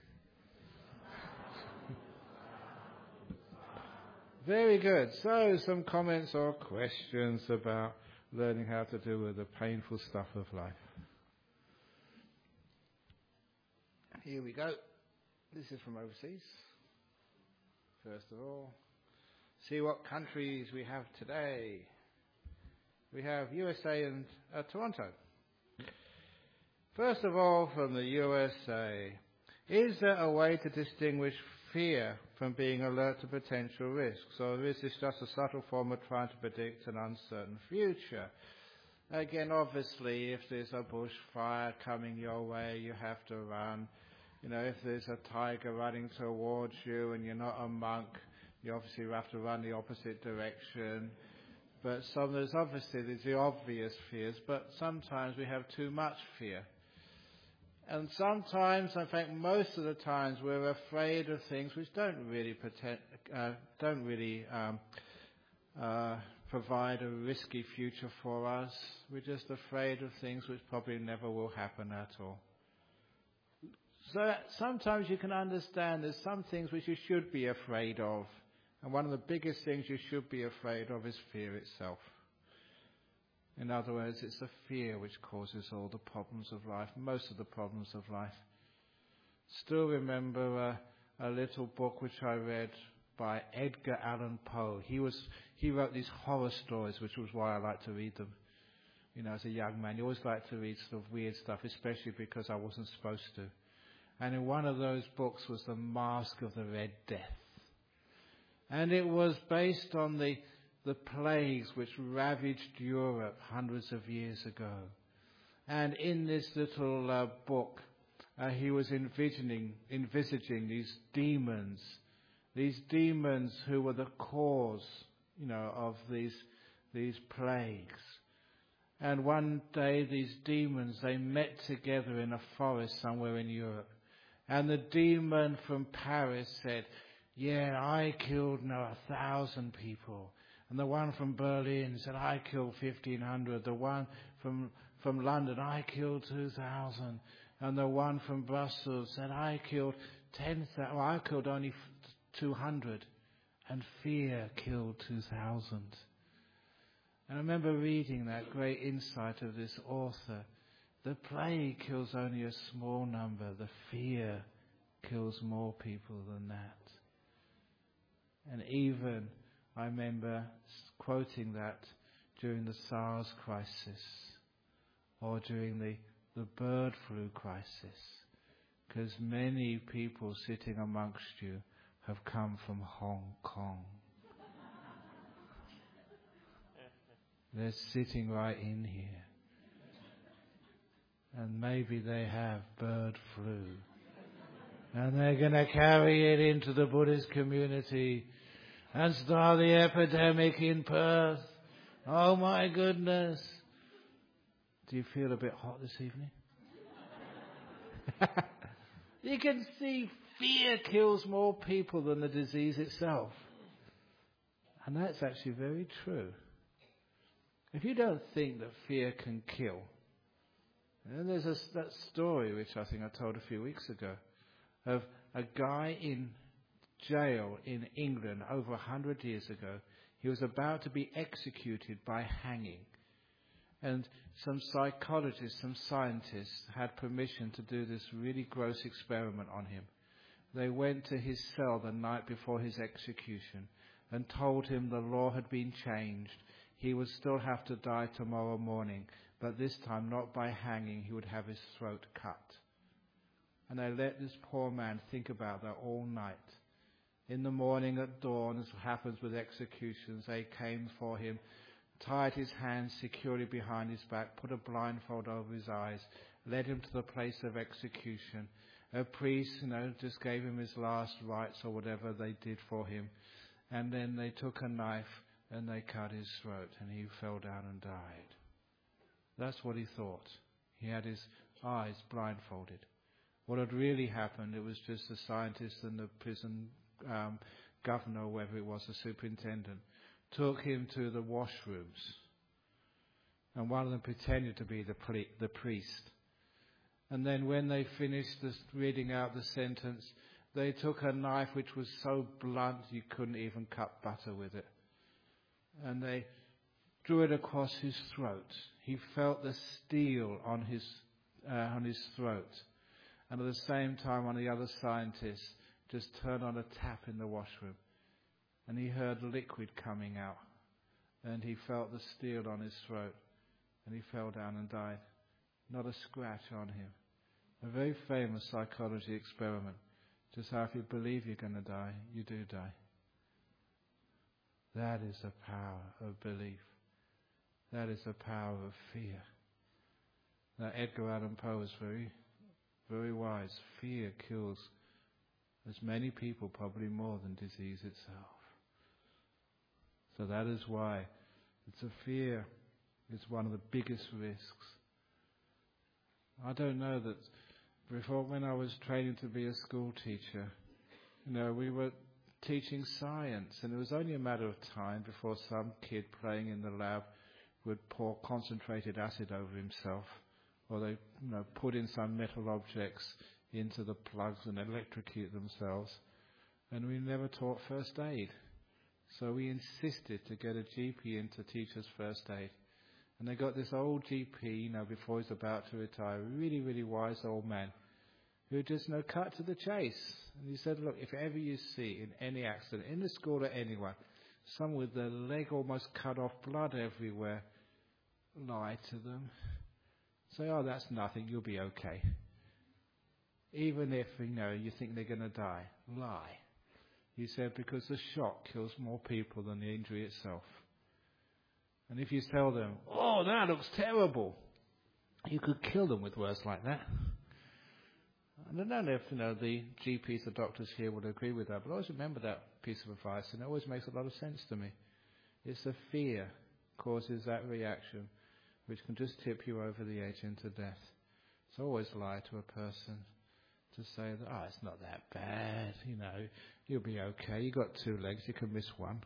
Very good. So some comments or questions about learning how to deal with the painful stuff of life. Here we go. This is from overseas. First of all, see what countries we have today. We have USA and Toronto. First of all, from the USA, is there a way to distinguish fear from being alert to potential risks, or is this just a subtle form of trying to predict an uncertain future? Again, obviously, if there's a bushfire coming your way, you have to run. If there's a tiger running towards you and you're not a monk, you obviously have to run the opposite direction. But there's the obvious fears, but sometimes we have too much fear. And sometimes, in fact, most of the times, we're afraid of things which don't really provide a risky future for us. We're just afraid of things which probably never will happen at all. So sometimes you can understand there's some things which you should be afraid of. And one of the biggest things you should be afraid of is fear itself. In other words, it's the fear which causes all the problems of life, most of the problems of life. Still remember a little book which I read by Edgar Allan Poe. He wrote these horror stories, which was why I like to read them. You know, as a young man, you always like to read sort of weird stuff, especially because I wasn't supposed to. And in one of those books was The Mask of the Red Death. And it was based on the plagues which ravaged Europe hundreds of years ago. And in this little book, he was envisaging these demons who were the cause, you know, of these plagues. And one day these demons, they met together in a forest somewhere in Europe. And the demon from Paris said, yeah, I killed 1,000 people. And the one from Berlin said, I killed 1,500. The one from London, I killed 2,000. And the one from Brussels said, I killed 10,000. Well, I killed only 200. And fear killed 2,000. And I remember reading that great insight of this author. The plague kills only a small number. The fear kills more people than that. And even, I remember quoting that during the SARS crisis or during the bird flu crisis, because many people sitting amongst you have come from Hong Kong. They're sitting right in here. And maybe they have bird flu. And they're going to carry it into the Buddhist community and start the epidemic in Perth. Oh my goodness. Do you feel a bit hot this evening? You can see fear kills more people than the disease itself. And that's actually very true. If you don't think that fear can kill, and there's that story which I think I told a few weeks ago of a guy in jail in England over 100 years ago. He was about to be executed by hanging. And some psychologists, some scientists had permission to do this really gross experiment on him. They went to his cell the night before his execution and told him the law had been changed. He would still have to die tomorrow morning, but this time not by hanging. He would have his throat cut. And they let this poor man think about that all night. In the morning at dawn, as happens with executions, they came for him, tied his hands securely behind his back, put a blindfold over his eyes, led him to the place of execution. A priest, just gave him his last rites or whatever they did for him. And then they took a knife and they cut his throat and he fell down and died. That's what he thought. He had his eyes blindfolded. What had really happened, it was just the scientist and the prison governor, or whoever it was, the superintendent, took him to the washrooms. And one of them pretended to be the priest. And then when they finished reading out the sentence, they took a knife which was so blunt you couldn't even cut butter with it. And they drew it across his throat. He felt the steel on his throat. And at the same time, one of the other scientists just turned on a tap in the washroom. And he heard liquid coming out. And he felt the steel on his throat. And he fell down and died. Not a scratch on him. A very famous psychology experiment. Just how if you believe you're going to die, you do die. That is the power of belief. That is the power of fear. Now, Edgar Allan Poe is very, very wise. Fear kills as many people, probably more than disease itself. So that is why it's a fear. It's one of the biggest risks. I don't know that before, when I was training to be a school teacher, we were teaching science, and it was only a matter of time before some kid playing in the lab would pour concentrated acid over himself, or they put in some metal objects into the plugs and electrocute themselves. And we never taught first aid. So we insisted to get a GP in to teach us first aid. And they got this old GP, before he's about to retire, a really, really wise old man. who just cut to the chase. And he said, look, if ever you see in any accident, in the school or anyone, someone with their leg almost cut off, blood everywhere, lie to them. Say, oh, that's nothing, you'll be okay. Even if, you think they're going to die, lie. He said, because the shock kills more people than the injury itself. And if you tell them, oh, that looks terrible, you could kill them with words like that. And I don't know if, the GPs, the doctors here would agree with that, but always remember that piece of advice, and it always makes a lot of sense to me. It's the fear causes that reaction, which can just tip you over the edge into death. So always lie to a person to say that, oh, it's not that bad, you'll be okay. You got 2 legs, you can miss one.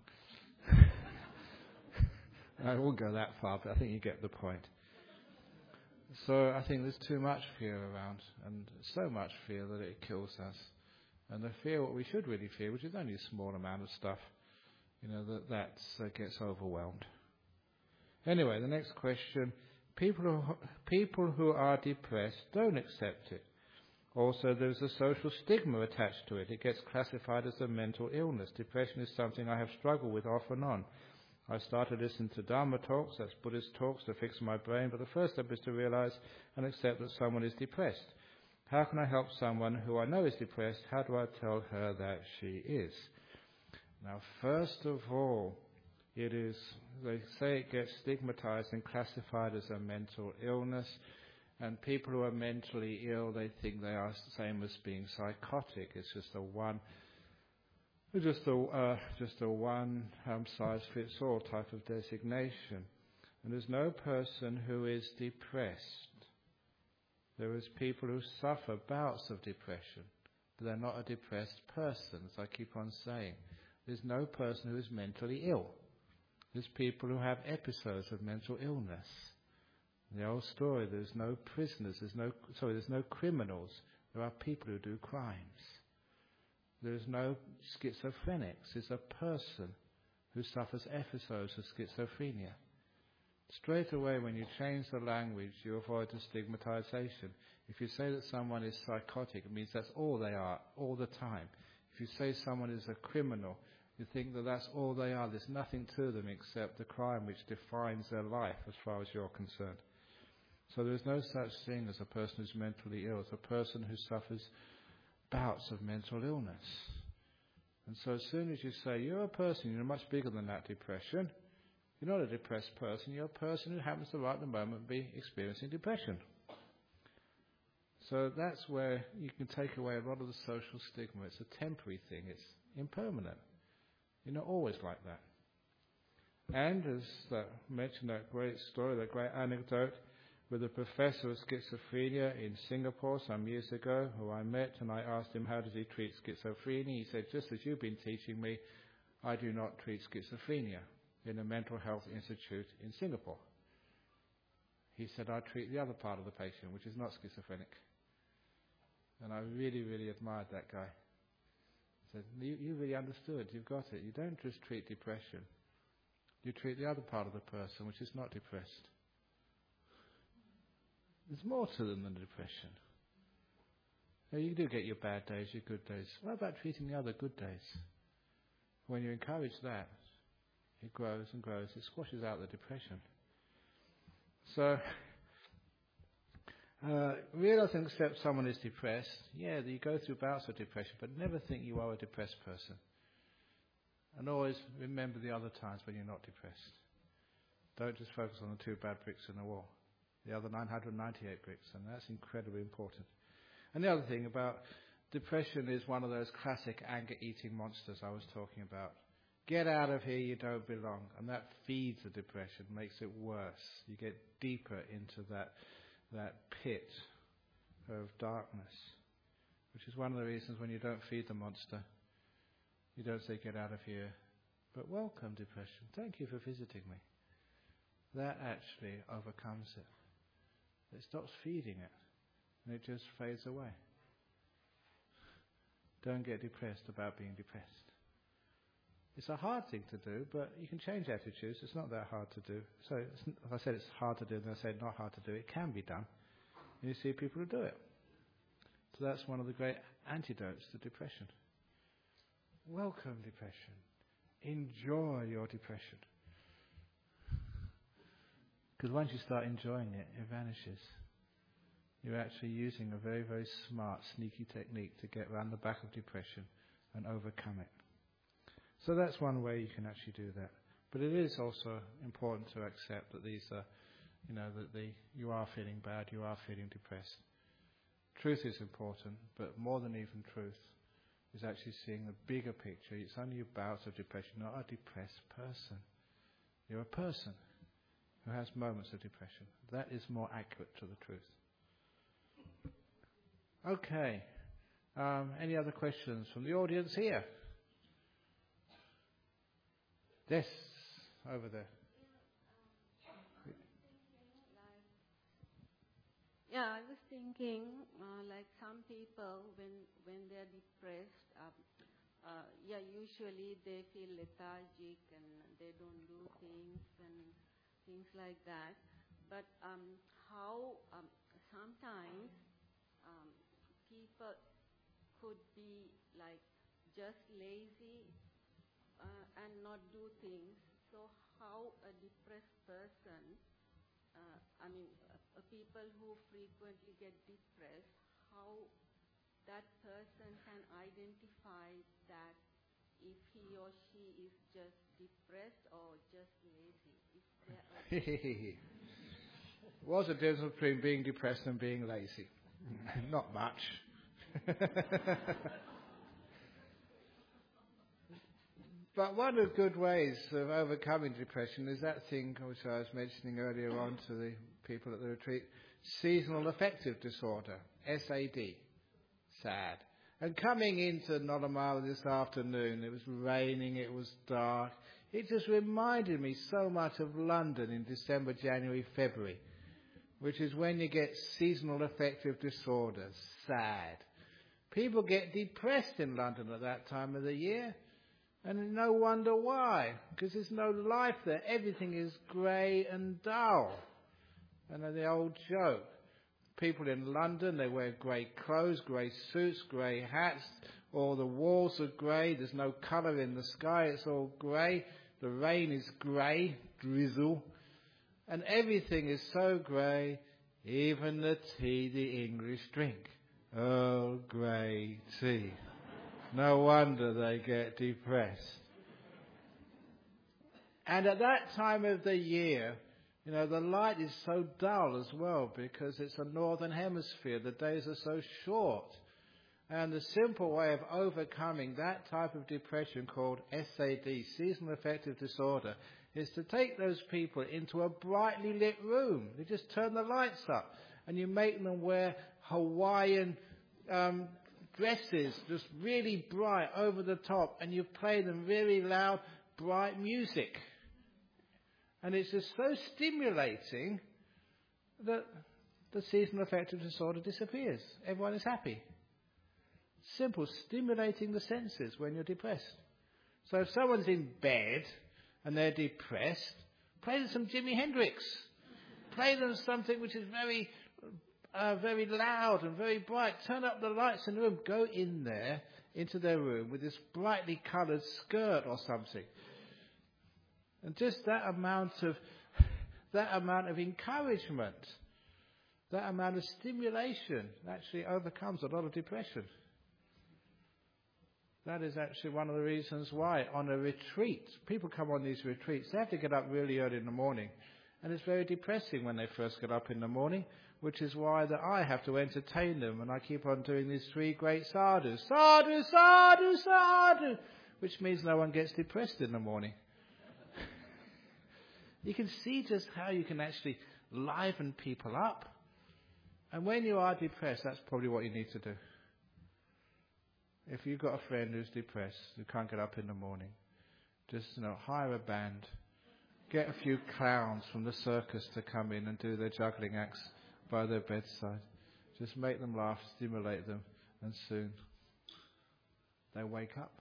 I won't go that far, but I think you get the point. So I think there's too much fear around, and so much fear that it kills us. And the fear, what we should really fear, which is only a small amount of stuff, that gets overwhelmed. Anyway, the next question. People who are depressed don't accept it. Also, there's a social stigma attached to it. It gets classified as a mental illness. Depression is something I have struggled with off and on. I started listening to Dharma talks, that's Buddhist talks, to fix my brain, but the first step is to realize and accept that someone is depressed. How can I help someone who I know is depressed? How do I tell her that she is? Now, first of all, they say it gets stigmatized and classified as a mental illness, and people who are mentally ill, they think they are the same as being psychotic. It's just a one size fits all type of designation. And there's no person who is depressed. There is people who suffer bouts of depression, but they're not a depressed person, as I keep on saying. There's no person who is mentally ill. There's people who have episodes of mental illness. The old story, there's no prisoners, there's no criminals. There are people who do crimes. There's no schizophrenics. There's a person who suffers episodes of schizophrenia. Straight away, when you change the language, you avoid the stigmatization. If you say that someone is psychotic, it means that's all they are, all the time. If you say someone is a criminal, you think that that's all they are. There's nothing to them except the crime which defines their life as far as you're concerned. So there's no such thing as a person who's mentally ill. It's a person who suffers bouts of mental illness. And so as soon as you say, you're a person, you're much bigger than that depression, you're not a depressed person, you're a person who happens to right at the moment be experiencing depression. So that's where you can take away a lot of the social stigma. It's a temporary thing, it's impermanent. You're not always like that. And as mentioned that great story, that great anecdote with a professor of schizophrenia in Singapore some years ago, who I met, and I asked him, how does he treat schizophrenia? He said, just as you've been teaching me, I do not treat schizophrenia in a mental health institute in Singapore. He said, I treat the other part of the patient, which is not schizophrenic. And I really, really admired that guy. He said, you really understood, you've got it. You don't just treat depression. You treat the other part of the person, which is not depressed. There's more to them than depression. You do get your bad days, your good days. What about treating the other good days? When you encourage that, it grows and grows. It squashes out the depression. So, realize and accept someone is depressed. Yeah, you go through bouts of depression, but never think you are a depressed person. And always remember the other times when you're not depressed. Don't just focus on the 2 bad bricks in the wall. The other 998 bricks, and that's incredibly important. And the other thing about depression is one of those classic anger-eating monsters I was talking about. Get out of here, you don't belong. And that feeds the depression, makes it worse. You get deeper into that pit of darkness, which is one of the reasons when you don't feed the monster, you don't say, get out of here, but welcome, depression. Thank you for visiting me. That actually overcomes it. It stops feeding it, and it just fades away. Don't get depressed about being depressed. It's a hard thing to do, but you can change attitudes. It's not that hard to do. So if I said it's hard to do, and I said not hard to do, it can be done. And you see people who do it. So that's one of the great antidotes to depression. Welcome depression. Enjoy your depression. Because once you start enjoying it, it vanishes. You're actually using a very, very smart, sneaky technique to get around the back of depression and overcome it. So that's one way you can actually do that. But it is also important to accept that these are, you are feeling bad, you are feeling depressed. Truth is important, but more than even truth is actually seeing the bigger picture. It's only a bout of depression, not a depressed person. You're a person who has moments of depression. That is more accurate to the truth. Okay. Any other questions from the audience here? Yes, over there. I was thinking, like some people, when they're depressed, usually they feel lethargic and they don't do things and things like that. But how sometimes people could be like just lazy and not do things. So how a depressed person, people who frequently get depressed, how that person can identify that if he or she is just depressed or just lazy. What's the difference between being depressed and being lazy? Not much. But one of the good ways of overcoming depression is that thing which I was mentioning earlier on to the people at the retreat, seasonal affective disorder, SAD, sad. And coming into Nollamala this afternoon, it was raining, it was dark. It just reminded me so much of London in December, January, February, which is when you get seasonal affective disorder, sad. People get depressed in London at that time of the year. And no wonder why, because there's no life there. Everything is grey and dull. And the old joke, people in London, they wear grey clothes, grey suits, grey hats. All the walls are grey. There's no colour in the sky. It's all grey. The rain is grey, drizzle. And everything is so grey, even the tea the English drink. Earl Grey tea. No wonder they get depressed. And at that time of the year, the light is so dull as well because it's a northern hemisphere. The days are so short. And the simple way of overcoming that type of depression called SAD, seasonal affective disorder, is to take those people into a brightly lit room. You just turn the lights up and you make them wear Hawaiian dresses, just really bright, over the top, and you play them really loud, bright music. And it's just so stimulating that the seasonal affective disorder disappears. Everyone is happy. Simple, stimulating the senses when you're depressed. So if someone's in bed and they're depressed, play them some Jimi Hendrix. Play them something which is very loud and very bright. Turn up the lights in the room. Go in there, into their room, with this brightly coloured skirt or something. And just that amount of encouragement, that amount of stimulation actually overcomes a lot of depression. That is actually one of the reasons why on a retreat, people come on these retreats, they have to get up really early in the morning. And it's very depressing when they first get up in the morning, which is why that I have to entertain them. And I keep on doing these three great sadhus. Sadhu, sadhu, sadhu. Which means no one gets depressed in the morning. You can see just how you can actually liven people up. And when you are depressed, that's probably what you need to do. If you've got a friend who's depressed, who can't get up in the morning, just hire a band. Get a few clowns from the circus to come in and do their juggling acts by their bedside. Just make them laugh, stimulate them, and soon they wake up.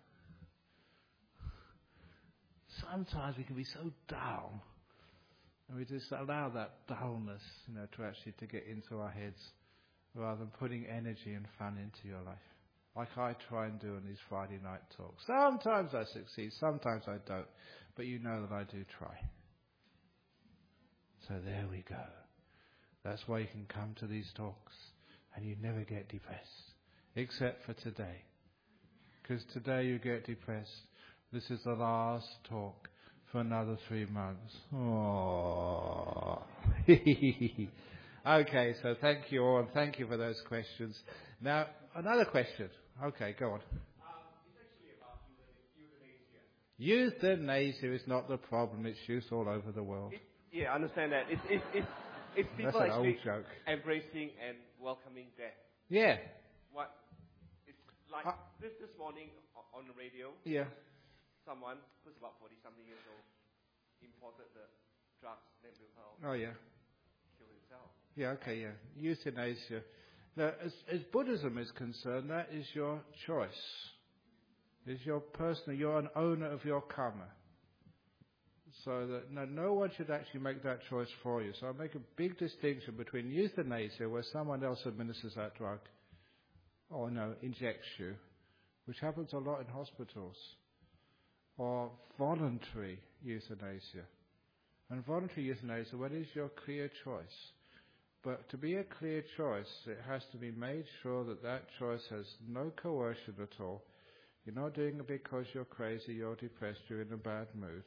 Sometimes we can be so dull, and we just allow that dullness, to actually to get into our heads, rather than putting energy and fun into your life. Like I try and do in these Friday night talks. Sometimes I succeed, sometimes I don't. But you know that I do try. So there we go. That's why you can come to these talks and you never get depressed. Except for today. Because today you get depressed. This is the last talk for another 3 months. Aww. Okay, so thank you all and thank you for those questions. Now, another question. Okay, go on. It's actually about euthanasia. Euthanasia is not the problem. It's used all over the world. I understand that. It's people That's an actually old joke. embracing and welcoming death. Yeah. What? It's like this morning on the radio. Yeah. Someone who's about 40-something years old imported the drugs, then will Oh, yeah. kill himself. Yeah, okay, yeah. Euthanasia. Now, as Buddhism is concerned, that is your choice. It's your personal, you're an owner of your karma. So that no one should actually make that choice for you. So I make a big distinction between euthanasia, where someone else administers that drug, or injects you, which happens a lot in hospitals, or voluntary euthanasia. And voluntary euthanasia, well, is your clear choice. But to be a clear choice, it has to be made sure that that choice has no coercion at all. You're not doing it because you're crazy, you're depressed, you're in a bad mood.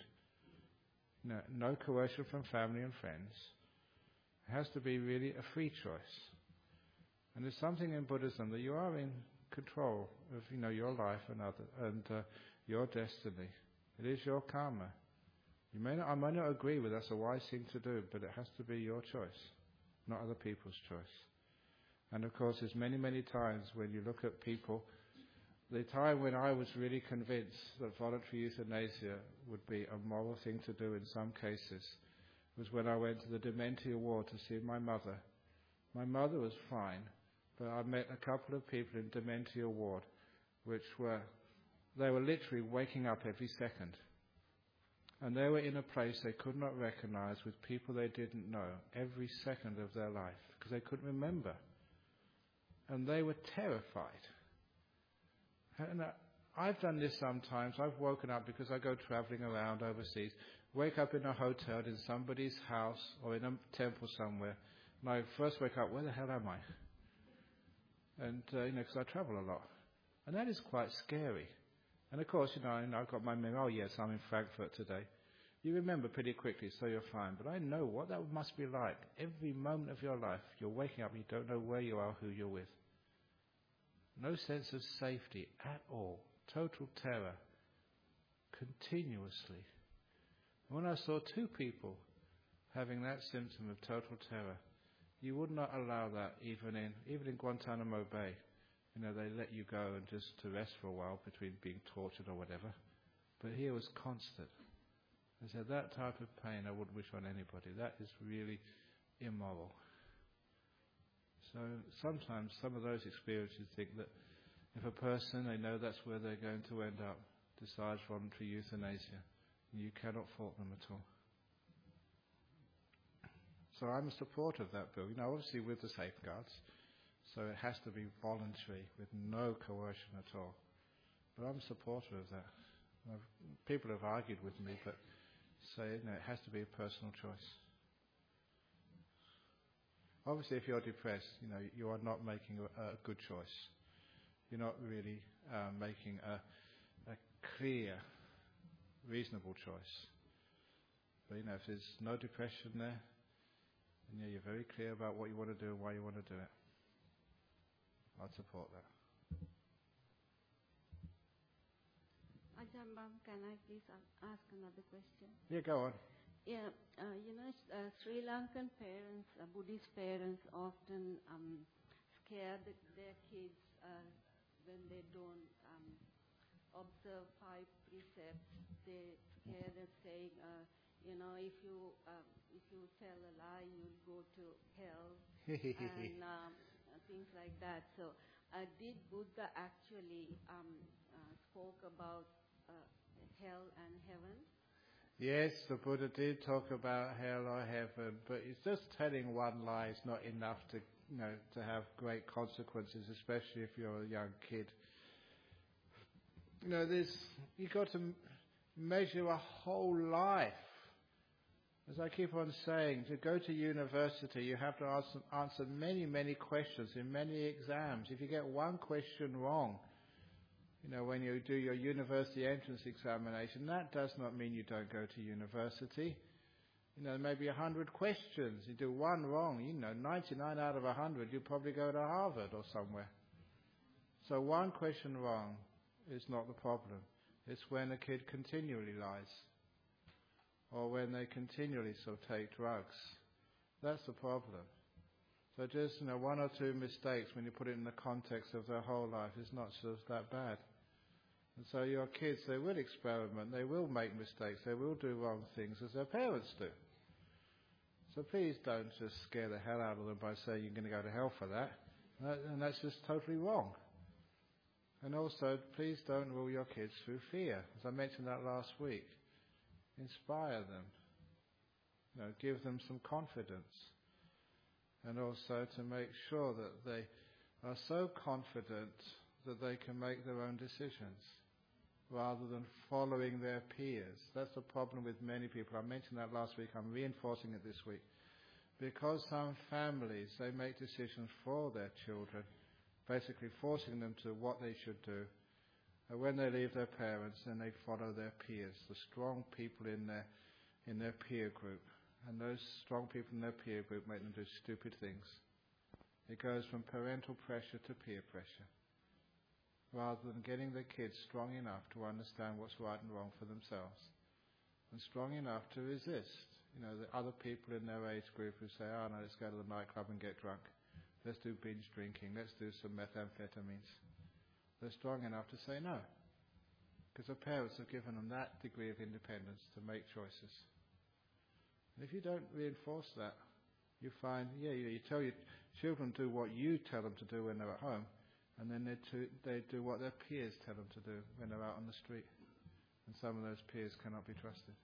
No coercion from family and friends. It has to be really a free choice. And there's something in Buddhism that you are in control of, your life and your destiny. It is your karma. I may not agree with that's a wise thing to do, but it has to be your choice, not other people's choice. And of course, there's many, many times when you look at people. The time when I was really convinced that voluntary euthanasia would be a moral thing to do in some cases was when I went to the Dementia ward to see my mother. My mother was fine, but I met a couple of people in Dementia ward they were literally waking up every second. And they were in a place they could not recognize with people they didn't know every second of their life because they couldn't remember. And they were terrified. And I've done this sometimes. I've woken up because I go traveling around overseas, wake up in a hotel, in somebody's house, or in a temple somewhere. And I first wake up, where the hell am I? And, because I travel a lot. And that is quite scary. And of course, I've got my memory, oh yes, I'm in Frankfurt today. You remember pretty quickly, so you're fine. But I know what that must be like. Every moment of your life, you're waking up, you don't know where you are, who you're with. No sense of safety at all. Total terror. Continuously. When I saw 2 people having that symptom of total terror, you would not allow that even in Guantanamo Bay. They let you go and just to rest for a while between being tortured or whatever. But here was constant. I said, that type of pain I wouldn't wish on anybody. That is really immoral. So sometimes some of those experiences think that if a person, they know that's where they're going to end up, decides voluntary euthanasia, you cannot fault them at all. So I'm a supporter of that bill, obviously with the safeguards. So it has to be voluntary with no coercion at all. But I'm a supporter of that. People have argued with me, but say it has to be a personal choice. Obviously, if you're depressed, you are not making a good choice. You're not really making a clear, reasonable choice. But if there's no depression there, and you're very clear about what you want to do and why you want to do it, I'd support that. Ajahn Brahm, can I please ask another question? Yeah, go on. Yeah, Sri Lankan parents, Buddhist parents often scare their kids when they don't observe 5 precepts. They scare them saying, if you tell a lie, you'll go to hell, and things like that. So, did Buddha actually spoke about hell and heaven? Yes, the Buddha did talk about hell or heaven, but it's just telling one lie is not enough to, to have great consequences, especially if you're a young kid. You've got to measure a whole life. As I keep on saying, to go to university, you have to answer many, many questions in many exams. If you get one question wrong, when you do your university entrance examination, that does not mean you don't go to university. Maybe 100 questions. You do one wrong, 99 out of 100, you probably go to Harvard or somewhere. So one question wrong is not the problem. It's when a kid continually lies, or when they continually take drugs. That's the problem. So just, one or two mistakes when you put it in the context of their whole life is not just that bad. And so your kids, they will experiment, they will make mistakes, they will do wrong things as their parents do. So please don't just scare the hell out of them by saying you're going to go to hell for that. And that's just totally wrong. And also, please don't rule your kids through fear. As I mentioned that last week. Inspire them. Give them some confidence. And also to make sure that they are so confident that they can make their own decisions, rather than following their peers. That's the problem with many people. I mentioned that last week. I'm reinforcing it this week. Because some families, they make decisions for their children, basically forcing them to what they should do. And when they leave their parents, then they follow their peers, the strong people in their peer group. And those strong people in their peer group make them do stupid things. It goes from parental pressure to peer pressure, rather than getting the kids strong enough to understand what's right and wrong for themselves, and strong enough to resist. The other people in their age group who say, oh no, let's go to the nightclub and get drunk. Let's do binge drinking. Let's do some methamphetamines. They're strong enough to say no, because their parents have given them that degree of independence to make choices. And if you don't reinforce that, you find, you tell your children do what you tell them to do when they're at home, and then they do what their peers tell them to do when they're out on the street. And some of those peers cannot be trusted.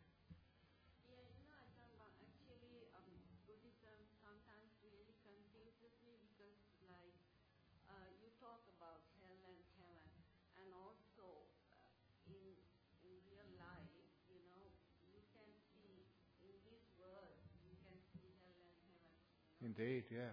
Buddhism sometimes really confuses me because, you talk about hell and heaven, and also in real life, you can see in this world, you can see hell and heaven. Indeed, yeah.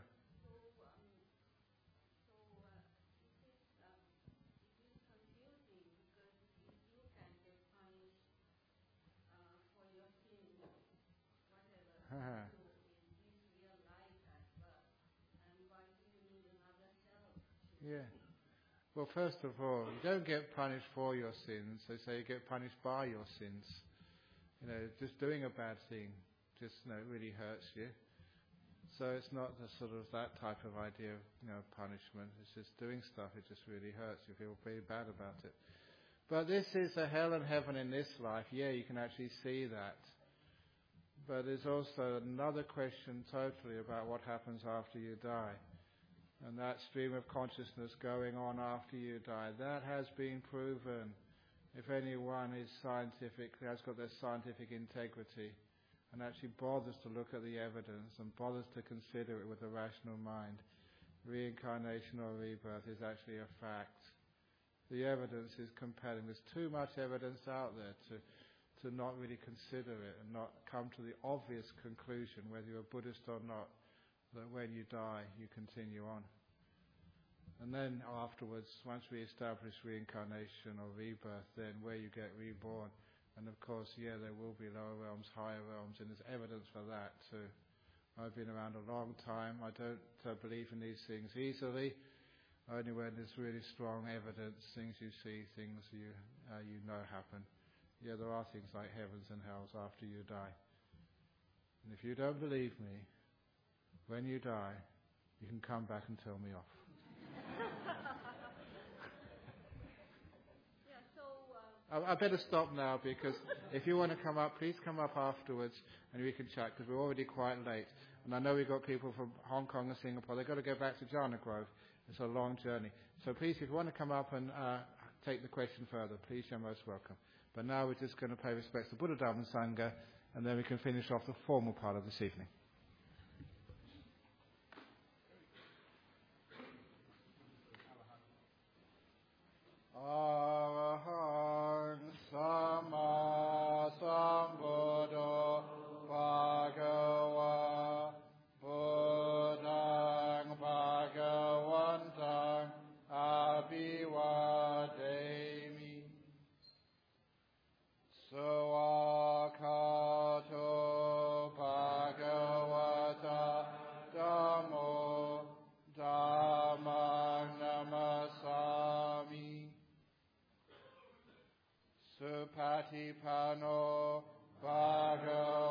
Yeah. Well, first of all, you don't get punished for your sins. They say you get punished by your sins. Just doing a bad thing just really hurts you. So it's not the sort of that type of idea of punishment. It's just doing stuff. It just really hurts. You feel very bad about it. But this is a hell and heaven in this life. Yeah, you can actually see that. But there's also another question totally about what happens after you die. And that stream of consciousness going on after you die, that has been proven. If anyone is scientific, has got their scientific integrity, and actually bothers to look at the evidence and bothers to consider it with a rational mind, reincarnation or rebirth is actually a fact. The evidence is compelling. There's too much evidence out there to not really consider it and not come to the obvious conclusion, whether you're a Buddhist or not, that when you die, you continue on. And then afterwards, once we establish reincarnation or rebirth, then where you get reborn. And of course, there will be lower realms, higher realms, and there's evidence for that too. I've been around a long time. I don't believe in these things easily. Only when there's really strong evidence, things you see, things you know happen. There are things like heavens and hells after you die. And if you don't believe me, when you die, you can come back and tell me off. I better stop now, because if you want to come up, please come up afterwards and we can chat, because we're already quite late. And I know we've got people from Hong Kong and Singapore. They've got to go back to Jhana Grove. It's a long journey. So please, if you want to come up and take the question further, please, you're most welcome. But now we're just going to pay respects to Buddha, Dharma, and Sangha, and then we can finish off the formal part of this evening. Arahang Sama Sambuddho Bhagava Buddhang Bhagavantang Abhivademi Sawakato Bhagavata Dhammo Dhammang Namasami Supatipano Bhagavata